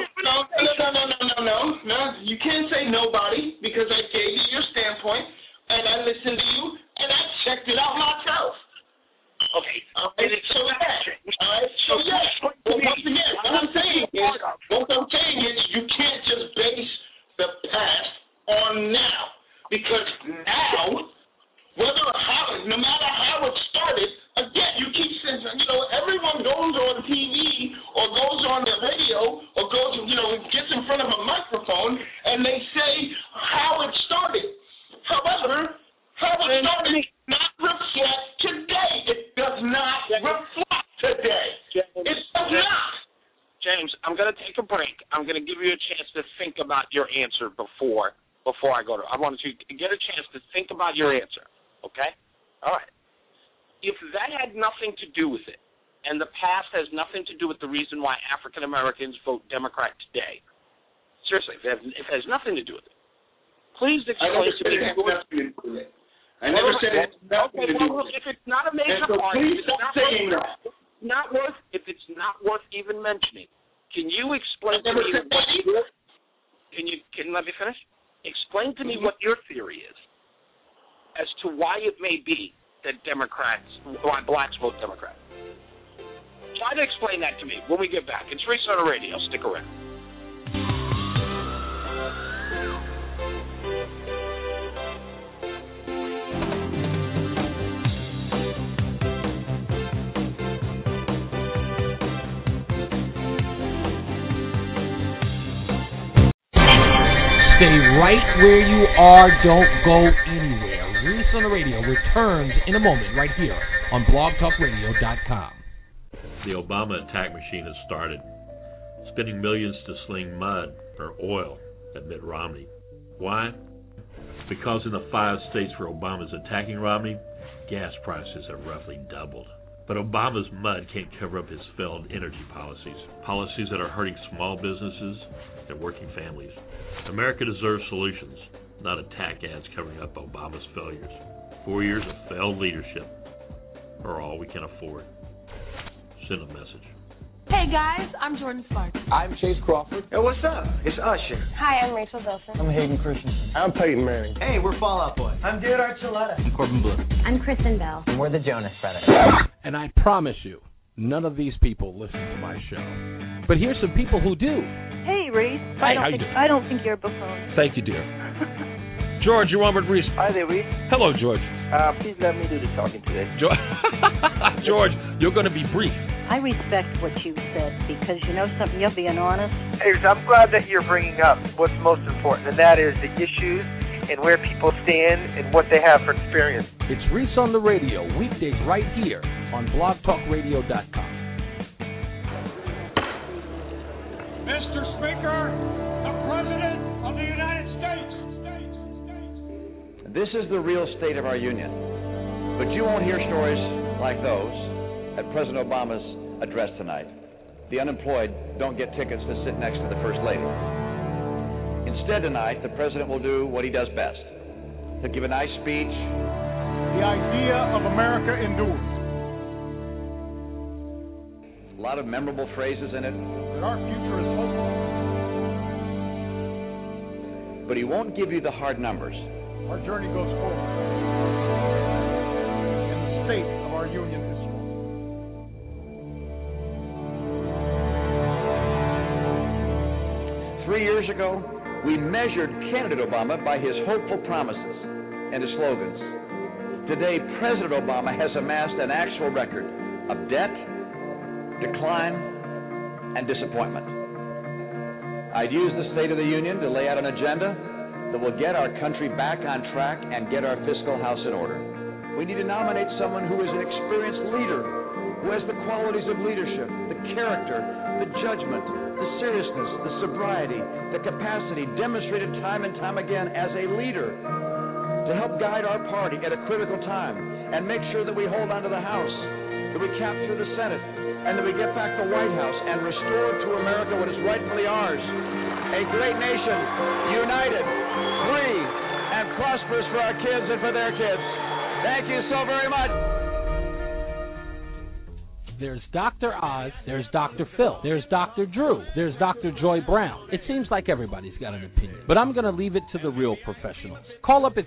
You can't say nobody because I gave you your standpoint, and I listened to you, and I checked it out myself. Okay. And it's so bad. So yes. But once again, what I'm saying is you can't just base the past on now. Because now, no matter how it started, again, you keep saying, everyone goes on TV or goes on the radio or goes, gets in front of a microphone and they say how it started. However, how it started does not reflect today. It does not reflect today. It does not. James, I'm going to take a break. I'm going to give you a chance to think about your answer before I go to. I wanted you to get a chance to think about your answer. Okay? All right. If that had nothing to do with it, and the past has nothing to do with the reason why African Americans vote Democrat today, seriously, if it has nothing to do with it, please explain to me. I never said it has nothing to do with it. If it's not a major part, if it's not worth even mentioning, can you explain to me what can let me finish? Explain to me what your theory is as to why it may be that why blacks vote Democrat. Try to explain that to me when we get back. It's Reese on the Radio. Stick around. Stay right where you are. Don't go anywhere. Reese on the Radio returns in a moment right here on blogtalkradio.com. The Obama attack machine has started, spending millions to sling mud or oil at Mitt Romney. Why? Because in the 5 states where Obama's attacking Romney, gas prices have roughly doubled. But Obama's mud can't cover up his failed energy policies that are hurting small businesses and working families. America deserves solutions, not attack ads covering up Obama's failures. 4 years of failed leadership are all we can afford. Send a message. Hey guys, I'm Jordan Sparks. I'm Chase Crawford. Hey, what's up? It's Usher. Hi, I'm Rachel Bilson. I'm Hayden Christensen. I'm Peyton Manning. Hey, we're Fall Out Boy. I'm Dude Archuleta. I'm Corbin Bleu. I'm Kristen Bell. And we're the Jonas Brothers. And I promise you, none of these people listen to my show. But here's some people who do. Hey, Reese. Hi, I don't think you're a buffoon. Thank you, dear. George, you're on with Reese. Hi there, Reese. Hello, George. Please let me do the talking today. George, you're going to be brief. I respect what you said because you know something, you're being honest. Hey, I'm glad that you're bringing up what's most important, and that is the issues and where people stand and what they have for experience. It's Reese on the Radio, weekdays right here on blogtalkradio.com. Mr. Speaker, the President of the United States. This is the real state of our union. But you won't hear stories like those at President Obama's address tonight. The unemployed don't get tickets to sit next to the First Lady. Instead tonight, the President will do what he does best. He'll give a nice speech. The idea of America endures. A lot of memorable phrases in it. That our future is hopeful. But he won't give you the hard numbers. Our journey goes forward. And the state of our union is strong. 3 years ago, we measured candidate Obama by his hopeful promises and his slogans. Today, President Obama has amassed an actual record of debt, decline, and disappointment. I'd use the State of the Union to lay out an agenda that will get our country back on track and get our fiscal house in order. We need to nominate someone who is an experienced leader, who has the qualities of leadership, the character, the judgment, the seriousness, the sobriety, the capacity demonstrated time and time again as a leader to help guide our party at a critical time and make sure that we hold on to the House, that we capture the Senate, and that we get back the White House and restore to America what is rightfully ours. A great nation, united, free, and prosperous for our kids and for their kids. Thank you so very much. There's Dr. Oz, there's Dr. Phil, there's Dr. Drew, there's Dr. Joy Brown. It seems like everybody's got an opinion, but I'm going to leave it to the real professionals. Call up at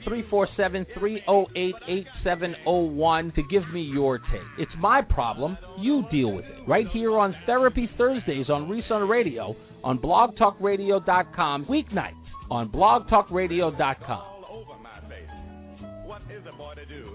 347-308-8701 to give me your take. It's my problem. You deal with it. Right here on Therapy Thursdays on Reese on the Radio on blogtalkradio.com, weeknights on blogtalkradio.com. What is a boy to do?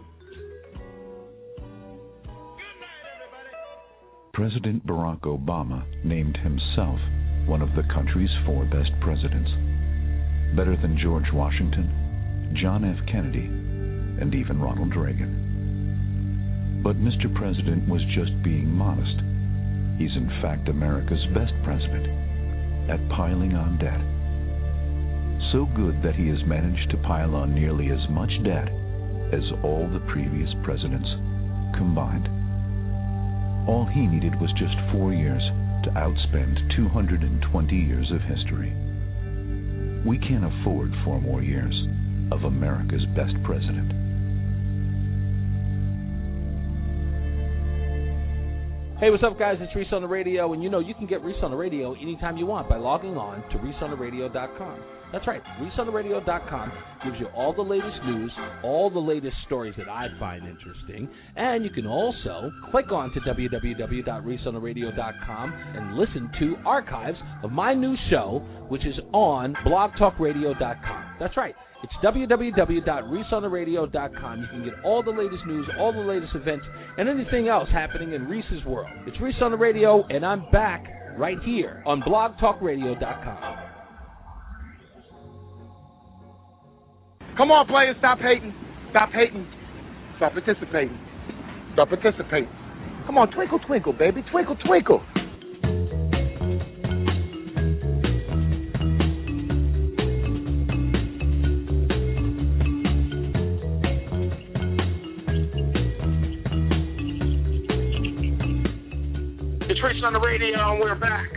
President Barack Obama named himself one of the country's 4 best presidents, better than George Washington, John F. Kennedy, and even Ronald Reagan. But Mr. President was just being modest. He's in fact America's best president at piling on debt. So good that he has managed to pile on nearly as much debt as all the previous presidents combined. All he needed was just 4 years to outspend 220 years of history. We can't afford 4 more years of America's best president. Hey, what's up, guys? It's Reese on the Radio, and you know you can get Reese on the Radio anytime you want by logging on to ReeseOnTheRadio.com. That's right, ReeseOnTheRadio.com gives you all the latest news, all the latest stories that I find interesting, and you can also click on to www.ReeseOnTheRadio.com and listen to archives of my new show, which is on BlogTalkRadio.com. That's right. It's www.ReeseOnTheRadio.com. You can get all the latest news, all the latest events, and anything else happening in Reese's world. It's Reese on the Radio, and I'm back right here on BlogTalkRadio.com. Come on, players, stop hating. Stop hating. Start participating. Start participating. Come on, twinkle, twinkle, baby. Twinkle, twinkle. It's Rich on the radio, and we're back.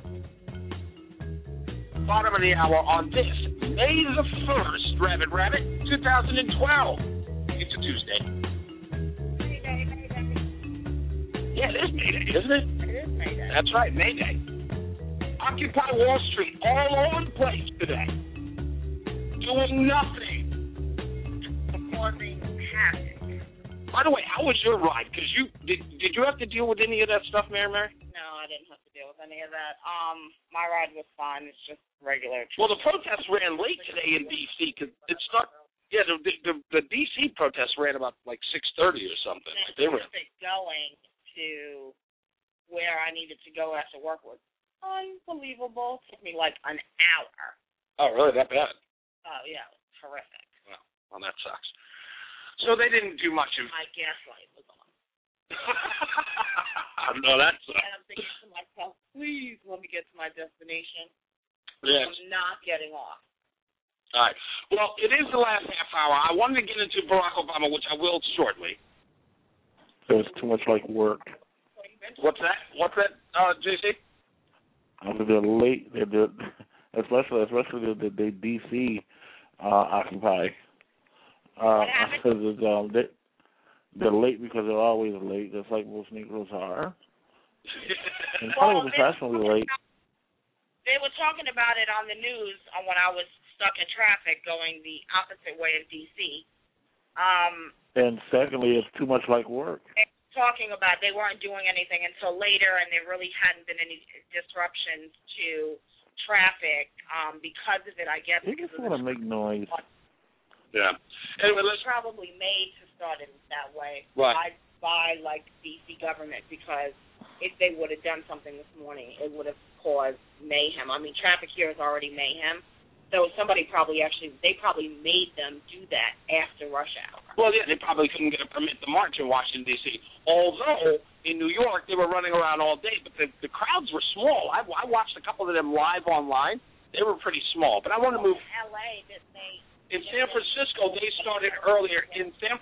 Bottom of the hour on this, May the 1st, Rabbit, 2012. It's a Tuesday. Mayday. Yeah, it is May Day, isn't it? It is May Day. That's right, May Day. Occupy Wall Street all over the place today. Doing nothing. Causing havoc. By the way, how was your ride? Because did you have to deal with any of that stuff, Mary? No, I didn't have to deal with any of that. My ride was fine. It's just regular. Well, the protest ran late today in D.C. because it started. Yeah, the D.C. protest ran about like 6:30 or something. They were going to where I needed to go after work was unbelievable. It took me like an hour. Oh, really? That bad? Oh, yeah. It was horrific. Well, that sucks. So they didn't do much of. My gas light was on. No, that sucks. And I'm thinking to myself, please let me get to my destination. Yes. I'm not getting off. All right. Well, it is the last half hour. I wanted to get into Barack Obama, which I will shortly. So it's too much like work. What's that, JC? They're late. Especially the D.C. Occupy. They're late because they're always late, just like most Negroes are. And probably professionally late. They were talking about it on the news when I was stuck in traffic going the opposite way of D.C. And secondly, it's too much like work. Talking about they weren't doing anything until later, and there really hadn't been any disruptions to traffic because of it, I guess. They just want to make noise. Yeah. Anyway, it's probably made to start it that way by like D.C. government, because if they would have done something this morning, it would have caused mayhem. I mean, traffic here is already mayhem. So they probably made them do that after rush hour. Well, yeah, they probably couldn't get a permit to march in Washington, D.C. Although in New York they were running around all day, but the crowds were small. I watched a couple of them live online. They were pretty small. But I want to move. L.A. didn't they? In San Francisco, they started earlier. And they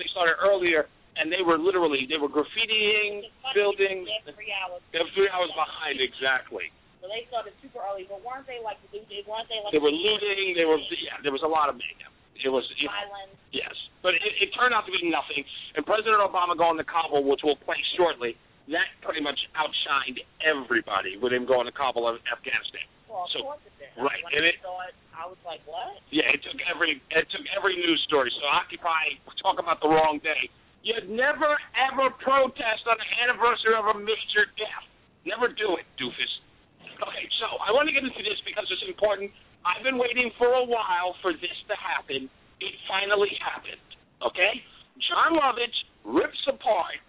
were graffitiing buildings. They have 3 hours. They have 3 hours behind, exactly. So they started super early, but weren't they like looting? They were looting. There was a lot of mayhem. It was violence. Yes, but it turned out to be nothing. And President Obama going to Kabul, which we'll play shortly, that pretty much outshined everybody with him going to Kabul, Afghanistan. Well, of course it did. Right, when I saw it, I was like, what? Yeah, it took every news story. So Occupy, talk about the wrong day. You'd never ever protest on the anniversary of a major death. Never do it, doofus. Okay, so I want to get into this because it's important. I've been waiting for a while for this to happen. It finally happened. Okay, John Lovitz rips apart,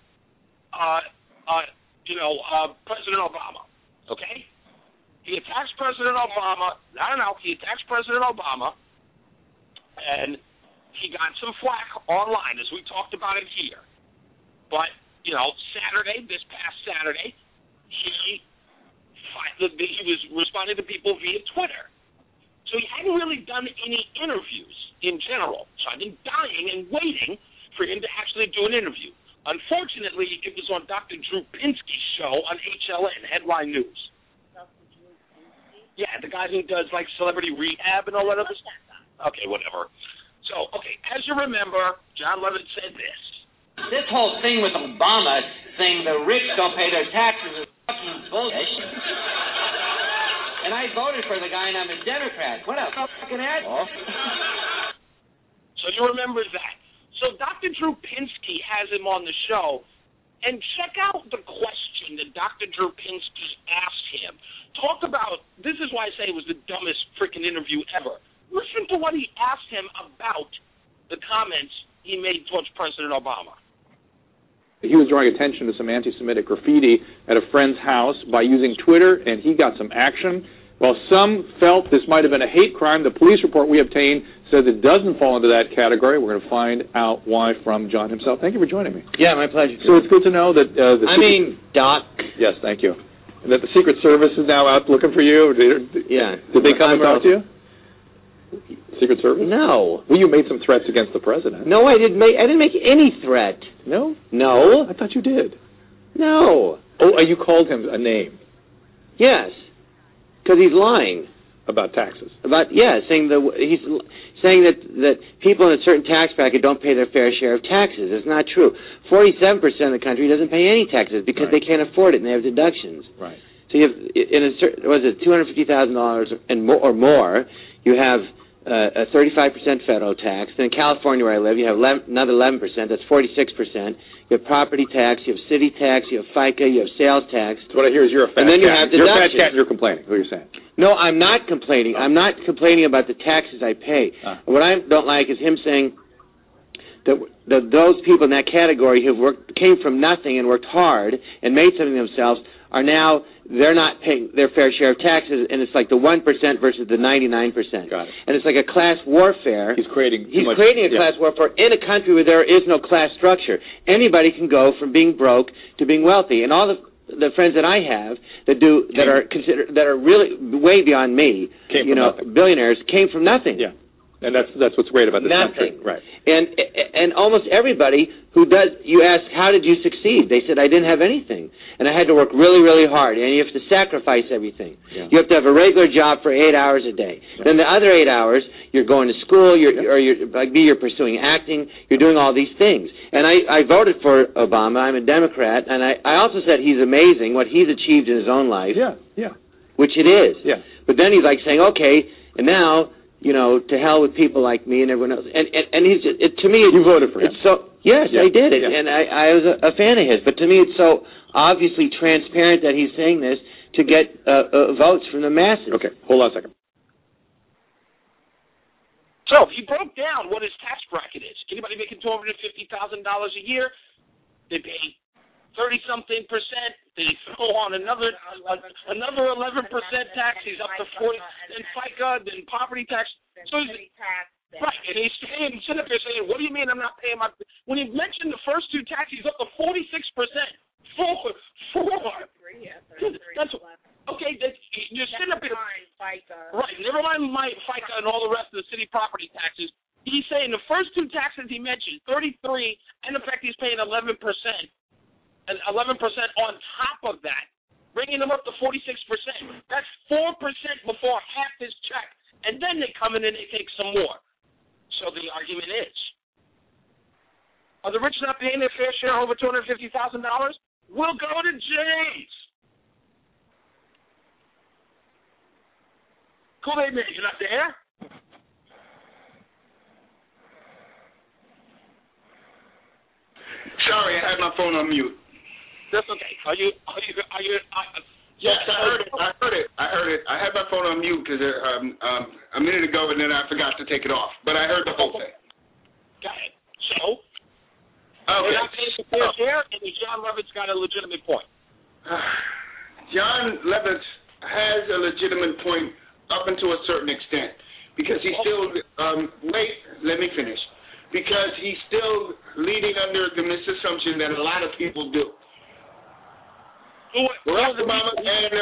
President Obama. Okay. He attacks President Obama. He attacks President Obama, and he got some flack online, as we talked about it here. But, this past Saturday, he was responding to people via Twitter. So he hadn't really done any interviews in general. So I've been dying and waiting for him to actually do an interview. Unfortunately, it was on Dr. Drew Pinsky's show on HLN, Headline News. Yeah, the guy who does, like, Celebrity Rehab and all that other stuff. Okay, whatever. So, as you remember, John Lovitz said this. This whole thing with Obama saying the rich don't pay their taxes is fucking bullshit. And I voted for the guy, and I'm a Democrat. What a fucking asshole. So you remember that. So Dr. Drew Pinsky has him on the show. And check out the question that Dr. Drew Pinsky asked him. Talk about, this is why I say it was the dumbest freaking interview ever. Listen to what he asked him about the comments he made towards President Obama. He was drawing attention to some anti-Semitic graffiti at a friend's house by using Twitter, and he got some action. While some felt this might have been a hate crime, the police report we obtained says it doesn't fall into that category. We're going to find out why from John himself. Thank you for joining me. Yeah, my pleasure. So it's good to know that Doc. Yes, thank you. And that the Secret Service is now out looking for you. Did they come and talk to you? Secret Service? No. Well, you made some threats against the president. No, I didn't make any threat. No? No. I thought you did. No. Oh, you called him a name. Yes. Because he's lying. About taxes. He's saying that people in a certain tax bracket don't pay their fair share of taxes. It's not true. 47% of the country doesn't pay any taxes because they can't afford it and they have deductions. Right. So you have, in a certain, $250,000 and more, or more, you have a 35% federal tax. Then in California, where I live, you have another 11%. That's 46%. You have property tax. You have city tax. You have FICA. You have sales tax. So what I hear is you're a fat cat. And then you have deductions. You're a fat cat and you're complaining. What are you saying? No, I'm not complaining. I'm not complaining about the taxes I pay. What I don't like is him saying that those people in that category who came from nothing and worked hard and made something of themselves are now, they're not paying their fair share of taxes, and it's like the 1% versus the 99%. Got it. And it's like a class warfare. He's creating a class warfare in a country where there is no class structure. Anybody can go from being broke to being wealthy. And all the friends that I have that are really way beyond me, billionaires, came from nothing. Yeah. And that's what's great about this country. Right. And almost everybody who does, you ask, how did you succeed? They said, I didn't have anything. And I had to work really, really hard. And you have to sacrifice everything. Yeah. You have to have a regular job for 8 hours a day. Right. Then the other 8 hours, you're going to school, you're pursuing acting, you're doing all these things. And I voted for Obama. I'm a Democrat. And I also said he's amazing, what he's achieved in his own life. Yeah. Which it is. Yeah. But then he's like saying, okay, and now, to hell with people like me and everyone else. And he's to me, you voted for him. Yes, yeah. I did it, yeah. and I was a fan of his. But to me, it's so obviously transparent that he's saying this to get votes from the masses. Okay, hold on a second. So he broke down what his tax bracket is. Anybody making $250,000 a year, they pay 30-something%. They throw on another 11% tax. He's up to 40. Then FICA, then property tax. So he's right, and he's sitting up there saying, "What do you mean I'm not paying my?" When he mentioned the first two taxes, he's up to 46%. Four. That's okay. You're sitting up here. Right. Never mind my FICA and all the rest of the city property taxes. He's saying the first two taxes he mentioned, 33, and in fact he's paying 11%. And 11% on top of that, bringing him up to 46%. That's 4% before half his check. And then they come in and they take some more. So the argument is, are the rich not paying their fair share over $250,000? We'll go to James. Kool-Aid Man, you're not there? Sorry, I had my phone on mute. That's okay. Are you? Yes, I heard it. I had my phone on mute because a minute ago, and then I forgot to take it off. But I heard the whole thing. Got it. So, we're not paying the fair share, and John Levitt's got a legitimate point. John Levitt has a legitimate point up until a certain extent because he's still. Wait, let me finish. Because he's still leading under the misassumption that a lot of people do. Barack Obama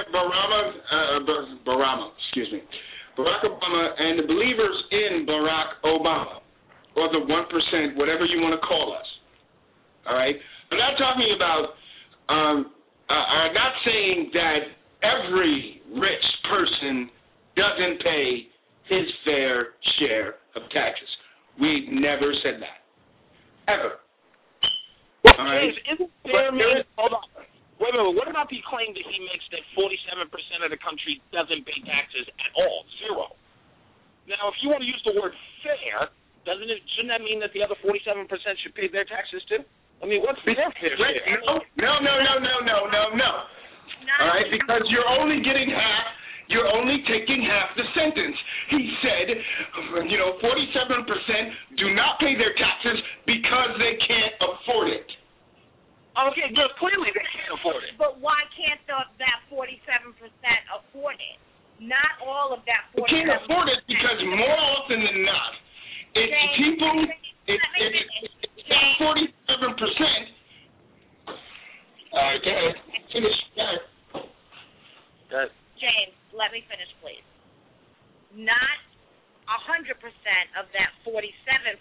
and the believers in Barack Obama, or the 1%, whatever you want to call us. All right? I'm not talking about, I'm not saying that every rich person doesn't pay his fair share of taxes. We never said that. Ever. Well, all right? Isn't fair mean, hold on. Wait a minute, what about the claim that he makes that 47% of the country doesn't pay taxes at all? Zero. Now, if you want to use the word fair, shouldn't that mean that the other 47% should pay their taxes too? I mean, what's their fair share? No. All right, because you're only getting half. You're only taking half the sentence. He said, 47% do not pay their taxes because they can't afford it. Okay, good. Clearly they can't afford it. But why can't that 47% afford it? Not can't afford it because more often than not, it's people. It's that 47%. All right, go ahead. Finish. Go ahead. James, let me finish, please. Not 100% of that 47%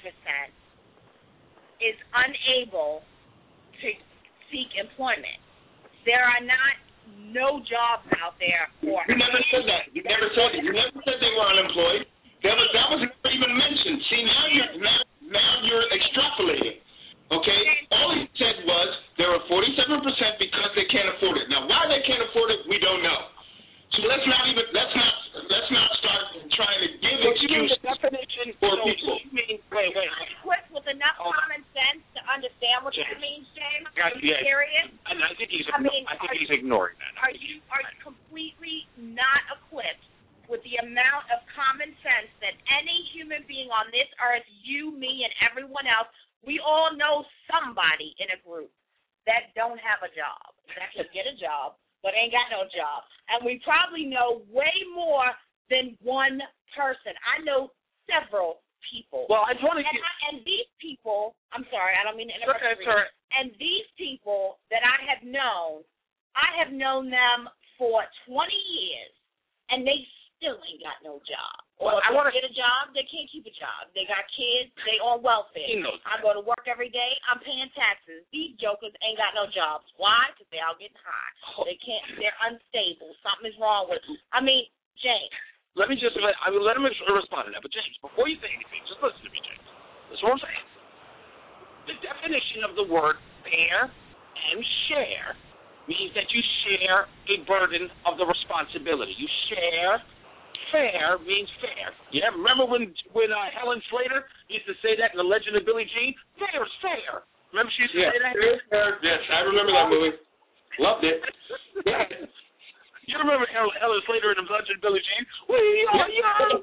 is unable to seek employment. There are not no jobs out there for. You never said that. You never said it. You never said they were unemployed. That was never even mentioned. See, now you're extrapolating. Okay? All he said was there are 47% because they can't afford it. Now, why they can't afford it, we don't know. So let's not start trying to give excuses definition for people. Wait. Equipped with enough common sense to understand what that means, James? Are you serious? And I think he's ignoring that. Are you completely not equipped with the amount of common sense that any human being on this earth, you, me, and everyone else, we all know somebody in a group that don't have a job, that can get a job, but ain't got no job. And we probably know way more than one person. I know several people. Well, I just want to and these people, I'm sorry, I don't mean to interrupt. Okay, sorry. And these people that I have known them for 20 years, and they still ain't got no job. Well, I want to get a job, they can't keep a job. They got kids, they on welfare. I go to work every day, I'm paying taxes. These jokers ain't got no jobs. Why? Because they all getting high. They can't, they're unstable. Something is wrong with them. I mean, James. Let me just, I will let him respond to that. But James, before you say anything, just listen to me, James. That's what I'm saying. The definition of the word bear and share means that you share a burden of the responsibility. You share. Fair means fair. Yeah, remember when Helen Slater used to say that in The Legend of Billie Jean? Fair is fair. Remember she used to say that? Yes, I remember that movie. Loved it. You remember Helen Slater in The Legend of Billie Jean? We are young.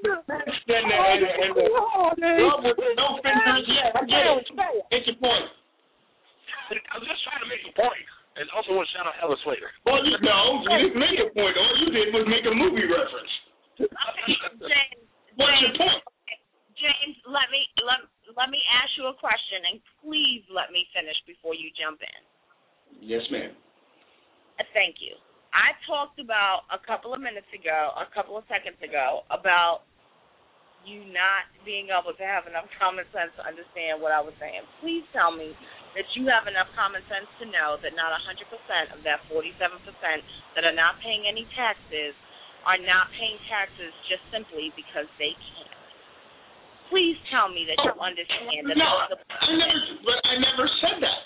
Love with no fingers. Yeah, I get it. It's your point. I was just trying to make a point. And also want to shout out Helen Slater. Well, you didn't make a point. All you did was make a movie reference. Okay, James. What's your point? James, let me ask you a question, and please let me finish before you jump in. Yes, ma'am. Thank you. I talked about a couple of seconds ago, about you not being able to have enough common sense to understand what I was saying. Please tell me that you have enough common sense to know that not 100% of that 47% that are not paying any taxes are not paying taxes just simply because they can't. Please tell me that you understand that. I never said that.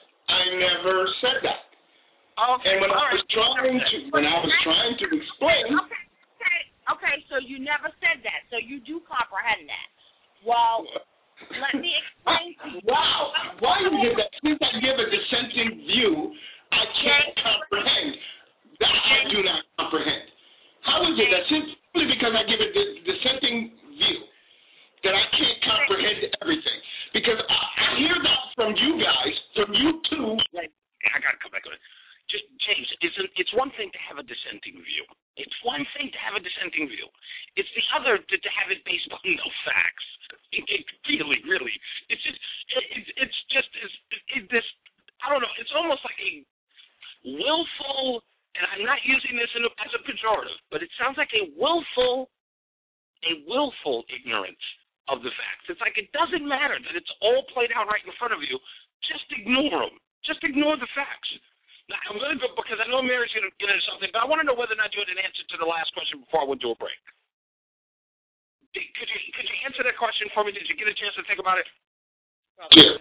Okay. And when I was trying to explain. Okay, so you never said that. So you do comprehend that. Well, let me explain to you. Wow. Why you did that? Since I give a dissenting view, I can't comprehend. That I do not comprehend. How is it that simply because I give a dissenting view that I can't comprehend everything? Because I hear that from you guys, from you too. I got to come back on it. Just, James, it's one thing to have a dissenting view. It's one thing to have a dissenting view. It's the other to have it based on no facts. Really. It's just this. I don't know. It's almost like a willful. And I'm not using this as a pejorative, but it sounds like a willful ignorance of the facts. It's like it doesn't matter that it's all played out right in front of you. Just ignore them. Just ignore the facts. Now, I'm going to go, because I know Mary's going to get into something, but I want to know whether or not you had an answer to the last question before I went to a break. Could you answer that question for me? Did you get a chance to think about it? Yeah.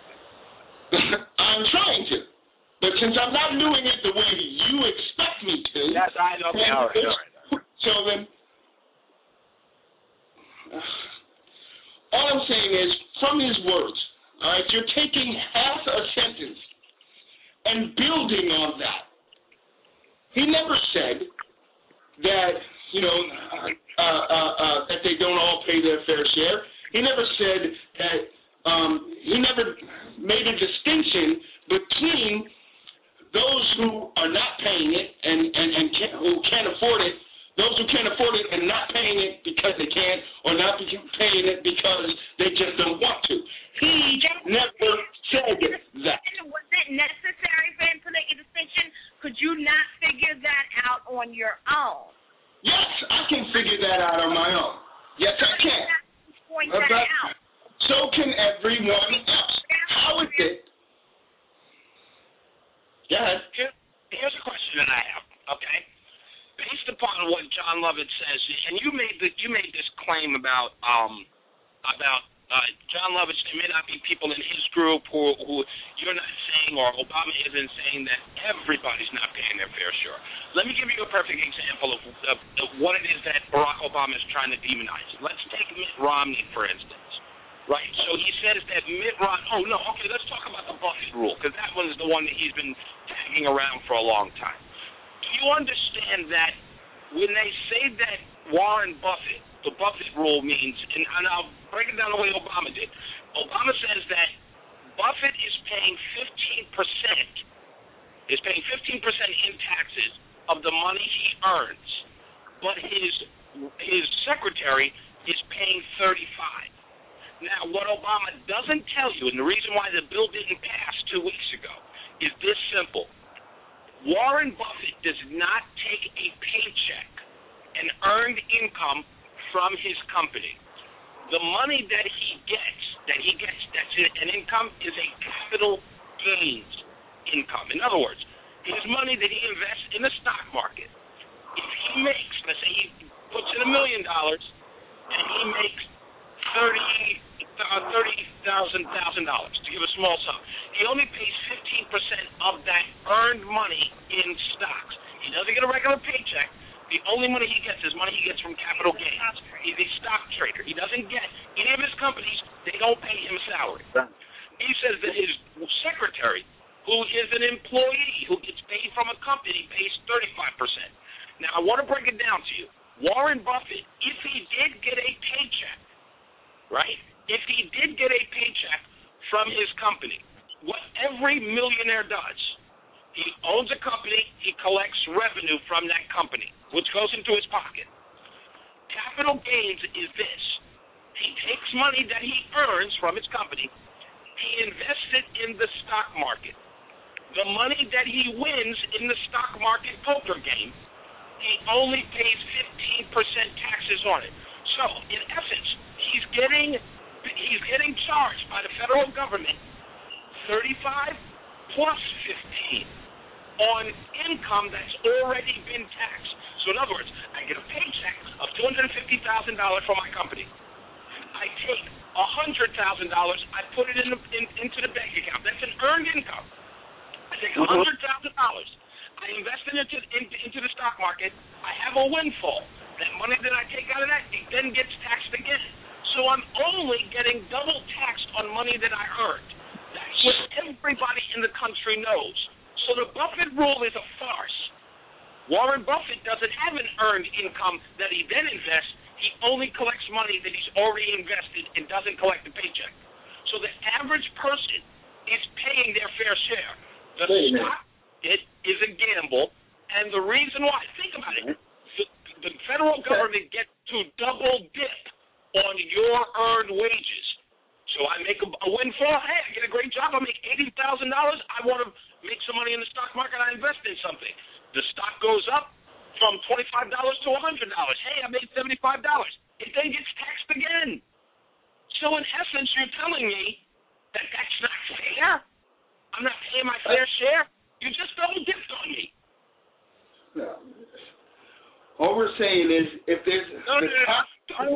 I'm trying to. But since I'm not doing it the way you expect me to, yes, I know. Okay, all right. So then, all I'm saying is, from his words, all right, you're taking half a sentence and building on that. He never said that, that they don't all pay their fair share. He never said that. He never made a distinction between those who are not paying it and who can't afford it, those who can't afford it and not paying it because they can't Yes, I can. Point that out. So can everyone else. How is it? Go ahead. Here's a question that I have, okay? Based upon what John Lovett says, and you made this claim about John Lovett, there may not be people in his group who you're not saying, or Obama isn't saying that everybody's not paying their fair share. Let me give you a perfect example of what it is that Barack Obama is trying to demonize. Let's take Mitt Romney, for instance. Right, so he says that Mitt Romney, let's talk about the Buffett rule, because that was the one that he's been tagging around for a long time. Do you understand that when they say that Warren Buffett, the Buffett rule means, and I'll break it down the way Obama did. Obama says that Buffett is paying 15% in taxes of the money he earns, but his secretary is paying 35%. Now, what Obama doesn't tell you, and the reason why the bill didn't pass 2 weeks ago, is this simple. Warren Buffett does not take a paycheck, an earned income from his company. The money that he gets that's an income is a capital gains income. In other words, his money that he invests in the stock market, if he makes, let's say he puts in $1 million and he makes $30,000, to give a small sum, he only pays 15% of that earned money in stocks. He doesn't get a regular paycheck. The only money he gets is money he gets from capital gains. He's a stock trader. He doesn't get any of his companies, they don't pay him salary. He says that his secretary, who is an employee who gets paid from a company, pays 35%. Now, I want to break it down to you. Warren Buffett, if he did get a paycheck, right? If he did get a paycheck from his company, what every millionaire does, he owns a company, he collects revenue from that company, which goes into his pocket. Capital gains is this. He takes money that he earns from his company, he invests it in the stock market. The money that he wins in the stock market poker game, he only pays 15% taxes on it. So, in essence, he's getting charged by the federal government 35 plus 15 on income that's already been taxed. So in other words, I get a paycheck of $250,000 from my company. I take $100,000, I put it into the bank account. That's an earned income. I take $100,000, I invest it into the stock market. I have a windfall. That money that I take out of that, it then gets taxed again. So I'm only getting double taxed on money that I earned. That's what everybody in the country knows. So the Buffett rule is a farce. Warren Buffett doesn't have an earned income that he then invests. He only collects money that he's already invested and doesn't collect a paycheck. So the average person is paying their fair share. The stock market is a gamble, and the reason why, think about it, the federal government gets to double dip on your earned wages. So I make a windfall. Hey, I get a great job. I make $80,000. I want to make some money in the stock market. I invest in something. The stock goes up from $25 to $100. Hey, I made $75. It then gets taxed again. So in essence, you're telling me that that's not fair? I'm not paying my fair share? You just double dipped on me. No. All we're saying is, if there's Don't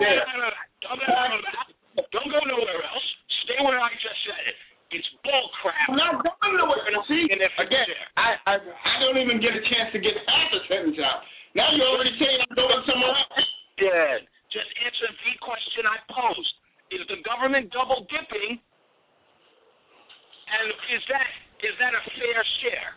go nowhere else. Stay where I just said it. It's bull crap. I'm not going nowhere. See, again, I don't even get a chance to get half a sentence out. Now you're already saying I'm going somewhere else. Yeah. Just answer the question I posed. Is the government double dipping? And is that a fair share?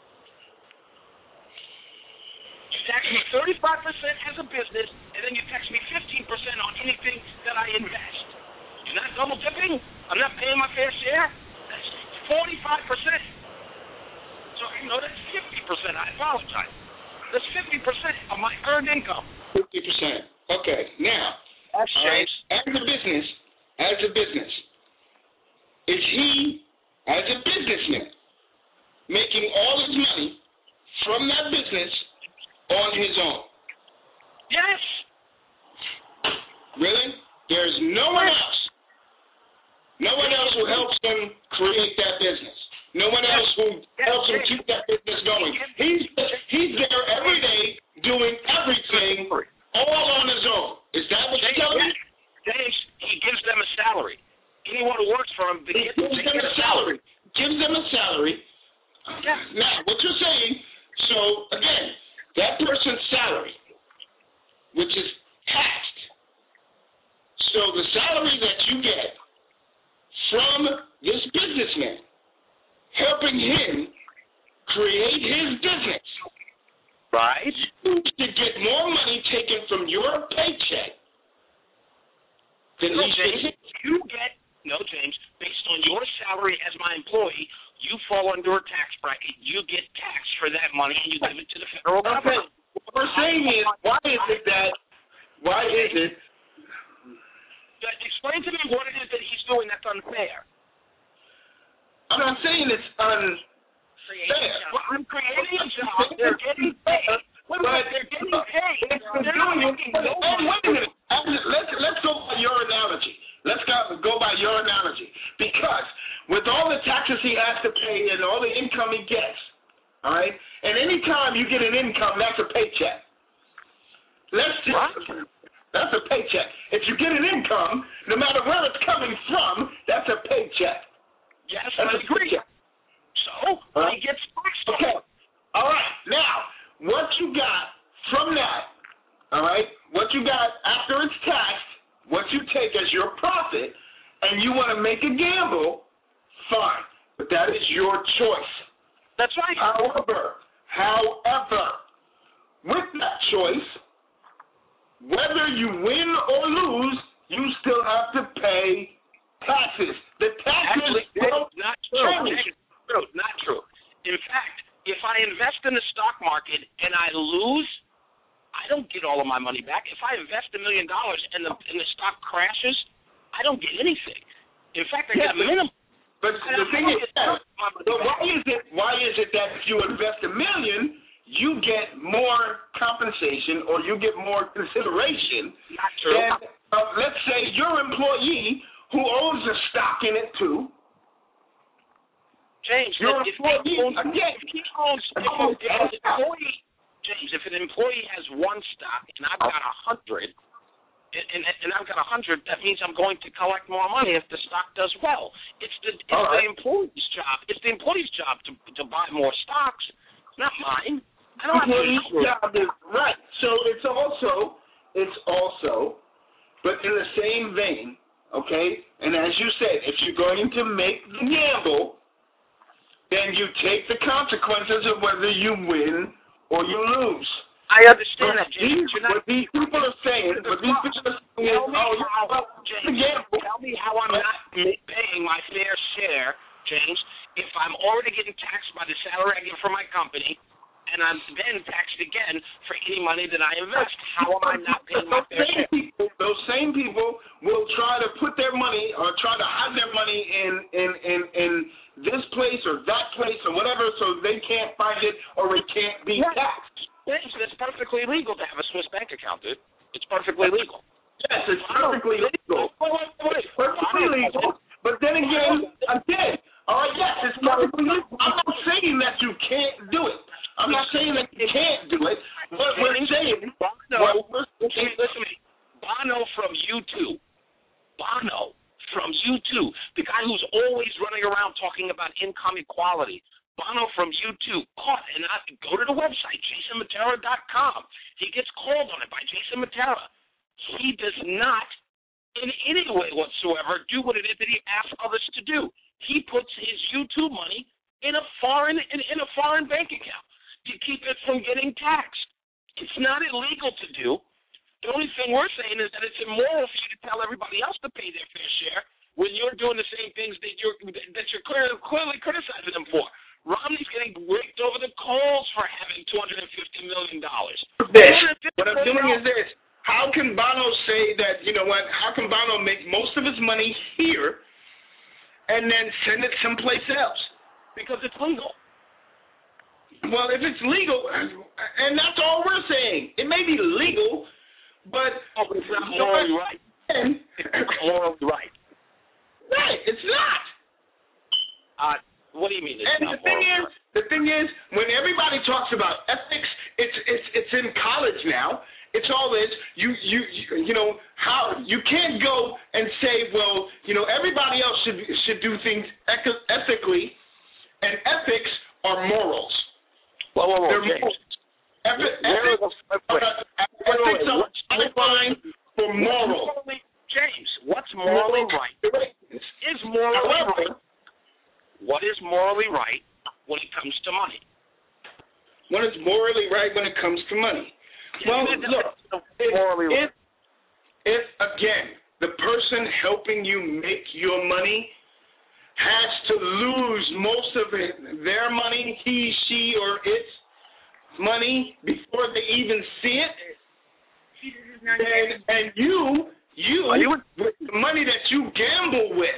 You tax me 35% as a business, and then you tax me 15% on anything that I invest. You're not double dipping? I'm not paying my fair share? That's 45%. So, that's 50%. I apologize. That's 50% of my earned income. 50%. Okay. Now, as a business, is he, as a businessman, making all his money from that business on his own? Yes. Really? There's no one else. No one else who helps him create that business. No one else who helps him keep that business going. He's there every day doing everything all on his own. Is that what you're telling me? James, he gives them a salary. Anyone who works for him, gives them a salary. Gives them a salary. Yeah. Now, what you're saying, so again, that person's salary, which is taxed. So the salary that you get from this businessman, helping him create his business, right? You should get more money taken from your paycheck than James, based on your salary as my employee, you fall under a tax bracket. You get taxed for that money, and you give it to the federal government. What we're saying is, why is it? Explain to me what it is that he's doing that's unfair. I'm not saying it's unfair. Well, I'm creating a job. They're getting paid. They're getting paid. They're not making no money. Wait a minute. Let's go by your analogy. Let's go by your analogy. Because with all the taxes he has to pay and all the income he gets, all right, and any time you get an income, that's a paycheck. That's a paycheck. If you get an income, no matter where it's coming from, that's a paycheck. Yes, that's I agree. Paycheck. So, he gets taxed. Okay. All right. Now, what you got from that, all right, what you got after it's taxed, what you take as your profit, and you want to make a gamble, fine. But that is your choice. That's right. However, with that choice, whether you win or lose, you still have to pay taxes. The taxes not true. Not true. In fact, if I invest in the stock market and I lose, I don't get all of my money back. If I invest $1 million and the stock crashes, I don't get anything. In fact, I get a minimum. But the thing is, why is it that if you invest $1 million, you get more compensation or you get more consideration than, let's say, your employee who owns a stock in it too? James, if an employee has one stock and I've got 100, and I've got 100, that means I'm going to collect more money if the stock does well. It's the employee's job. It's the employee's job to buy more stocks, not mine. I don't have to. Right. So it's also, but in the same vein, okay. And as you said, if you're going to make the gamble, then you take the consequences of whether you win or you lose. I understand that, James. What these people are saying, tell me how I'm not paying my fair share, James, if I'm already getting taxed by the salary I get from my company, and I'm then taxed again for any money that I invest. How am I not paying my fair share? Those same people will try to put their money or try to hide their money in this place or that place or whatever, so they can't find it or it can't be taxed. It's perfectly legal to have a Swiss bank account, dude. It's perfectly legal. Yes, it's perfectly legal. It's perfectly legal. But then again, all right, yes, it's perfectly legal. I'm not saying that you can't do it. I'm not saying that you can't do it. But we're saying, listen to me. Bono from U2. The guy who's always running around talking about income equality. Bono from U2 caught, and go to the website, jasonmatera.com. He gets called on it by Jason Matera. He does not, in any way whatsoever, do what it is that he asks others to do. He puts his YouTube money in a foreign bank account to keep it from getting taxed. It's not illegal to do. The only thing we're saying is that it's immoral for you to tell everybody else to pay their fair share when you're doing the same things that you're clearly criticizing them for. Romney's getting raked over the coals for having $250 million. What I'm doing is this. How can Bono say that, how can Bono make most of his money here and then send it someplace else? Because it's legal. Well, if it's legal, and that's all we're saying. It may be legal, but it's not morally right. morally right. Right, it's not. What do you mean? And the thing is, when everybody talks about ethics, it's in college now. It's all this. You know how you can't go and say, well, everybody else should do things ethically, and ethics are morals. Whoa, they're James. morals. Ethics are fine for morals. James, what's morally right? Is morally right? What is morally right when it comes to money? What is morally right when it comes to money? Well, look, if again, the person helping you make your money has to lose most of their money, he, she, or its money before they even see it, and you, with the money that you gamble with,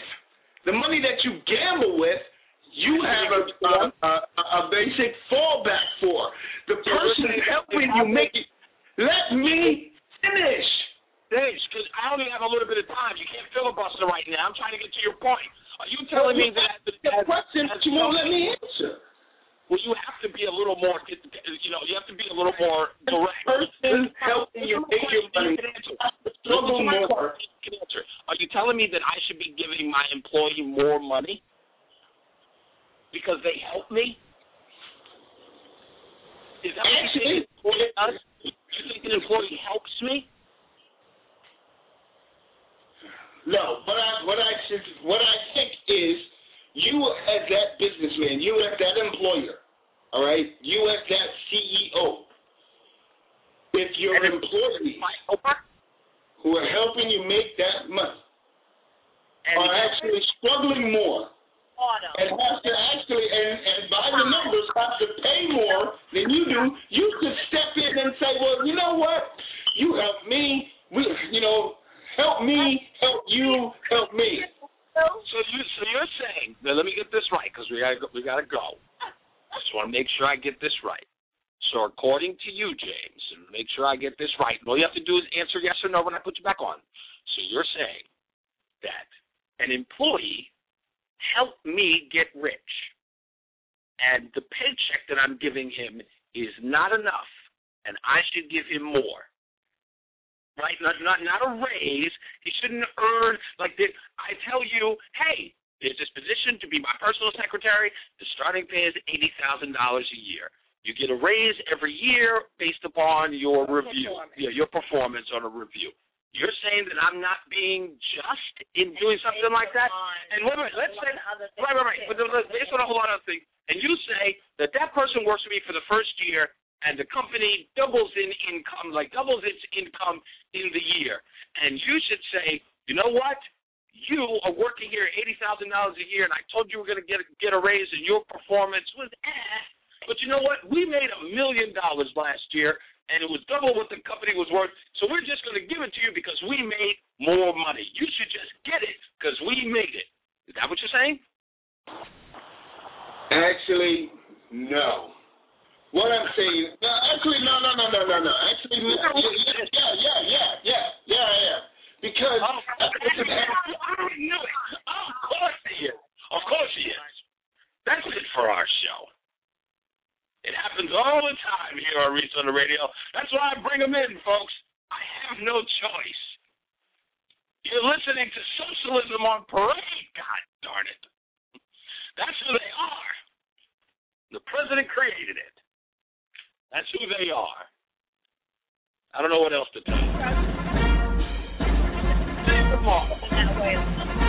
you have a basic fallback for. The person helping you make it. Let me finish. Dave, because I only have a little bit of time. You can't filibuster right now. I'm trying to get to your point. Are you telling me that the question you won't let me answer? Well, you have to be a little more. You have to be a little more direct. The person helping you make your money struggle more. Are you telling me that I should be giving my employee more money because they help me? Is that what you think an employee does? You think an employee helps me? No, what I think is you as that businessman, you as that employer, all right, you as that CEO, if your employees who are helping you make that money are actually struggling more and have to actually, and by the numbers, have to pay more than you do, you could step in and say, well, you know what, you help me, help me, help you, help me. So you're saying, now let me get this right, because we gotta go. Just want to make sure I get this right. So according to you, James, and make sure I get this right, all you have to do is answer yes or no when I put you back on. So you're saying that an employee helped me get rich, and the paycheck that I'm giving him is not enough, and I should give him more. Right? Not a raise. He shouldn't earn like this. I tell you, hey, there's this position to be my personal secretary. The starting pay is $80,000 a year. You get a raise every year based upon your review, your performance on a review. You're saying that I'm not being just in doing something like that? And wait a minute, let's say, right. But based on a whole lot of things, and you say that person works for me for the first year, and the company doubles its income in the year. And you should say, you know what? You are working here $80,000 a year, and I told you we're going to get a raise, and your performance was But you know what? We made $1 million last year, and it was double what the company was worth, so we're just going to give it to you because we made more money. You should just get it because we made it. Is that what you're saying? Actually, no. What I'm saying, no. Actually, no. Actually, yeah. Because I knew it. Of course he is. Of course he is. That's it for our show. It happens all the time here on Reese on the Radio. That's why I bring them in, folks. I have no choice. You're listening to Socialism on Parade. God darn it. That's who they are. The president created it. That's who they are. I don't know what else to tell you. See you tomorrow.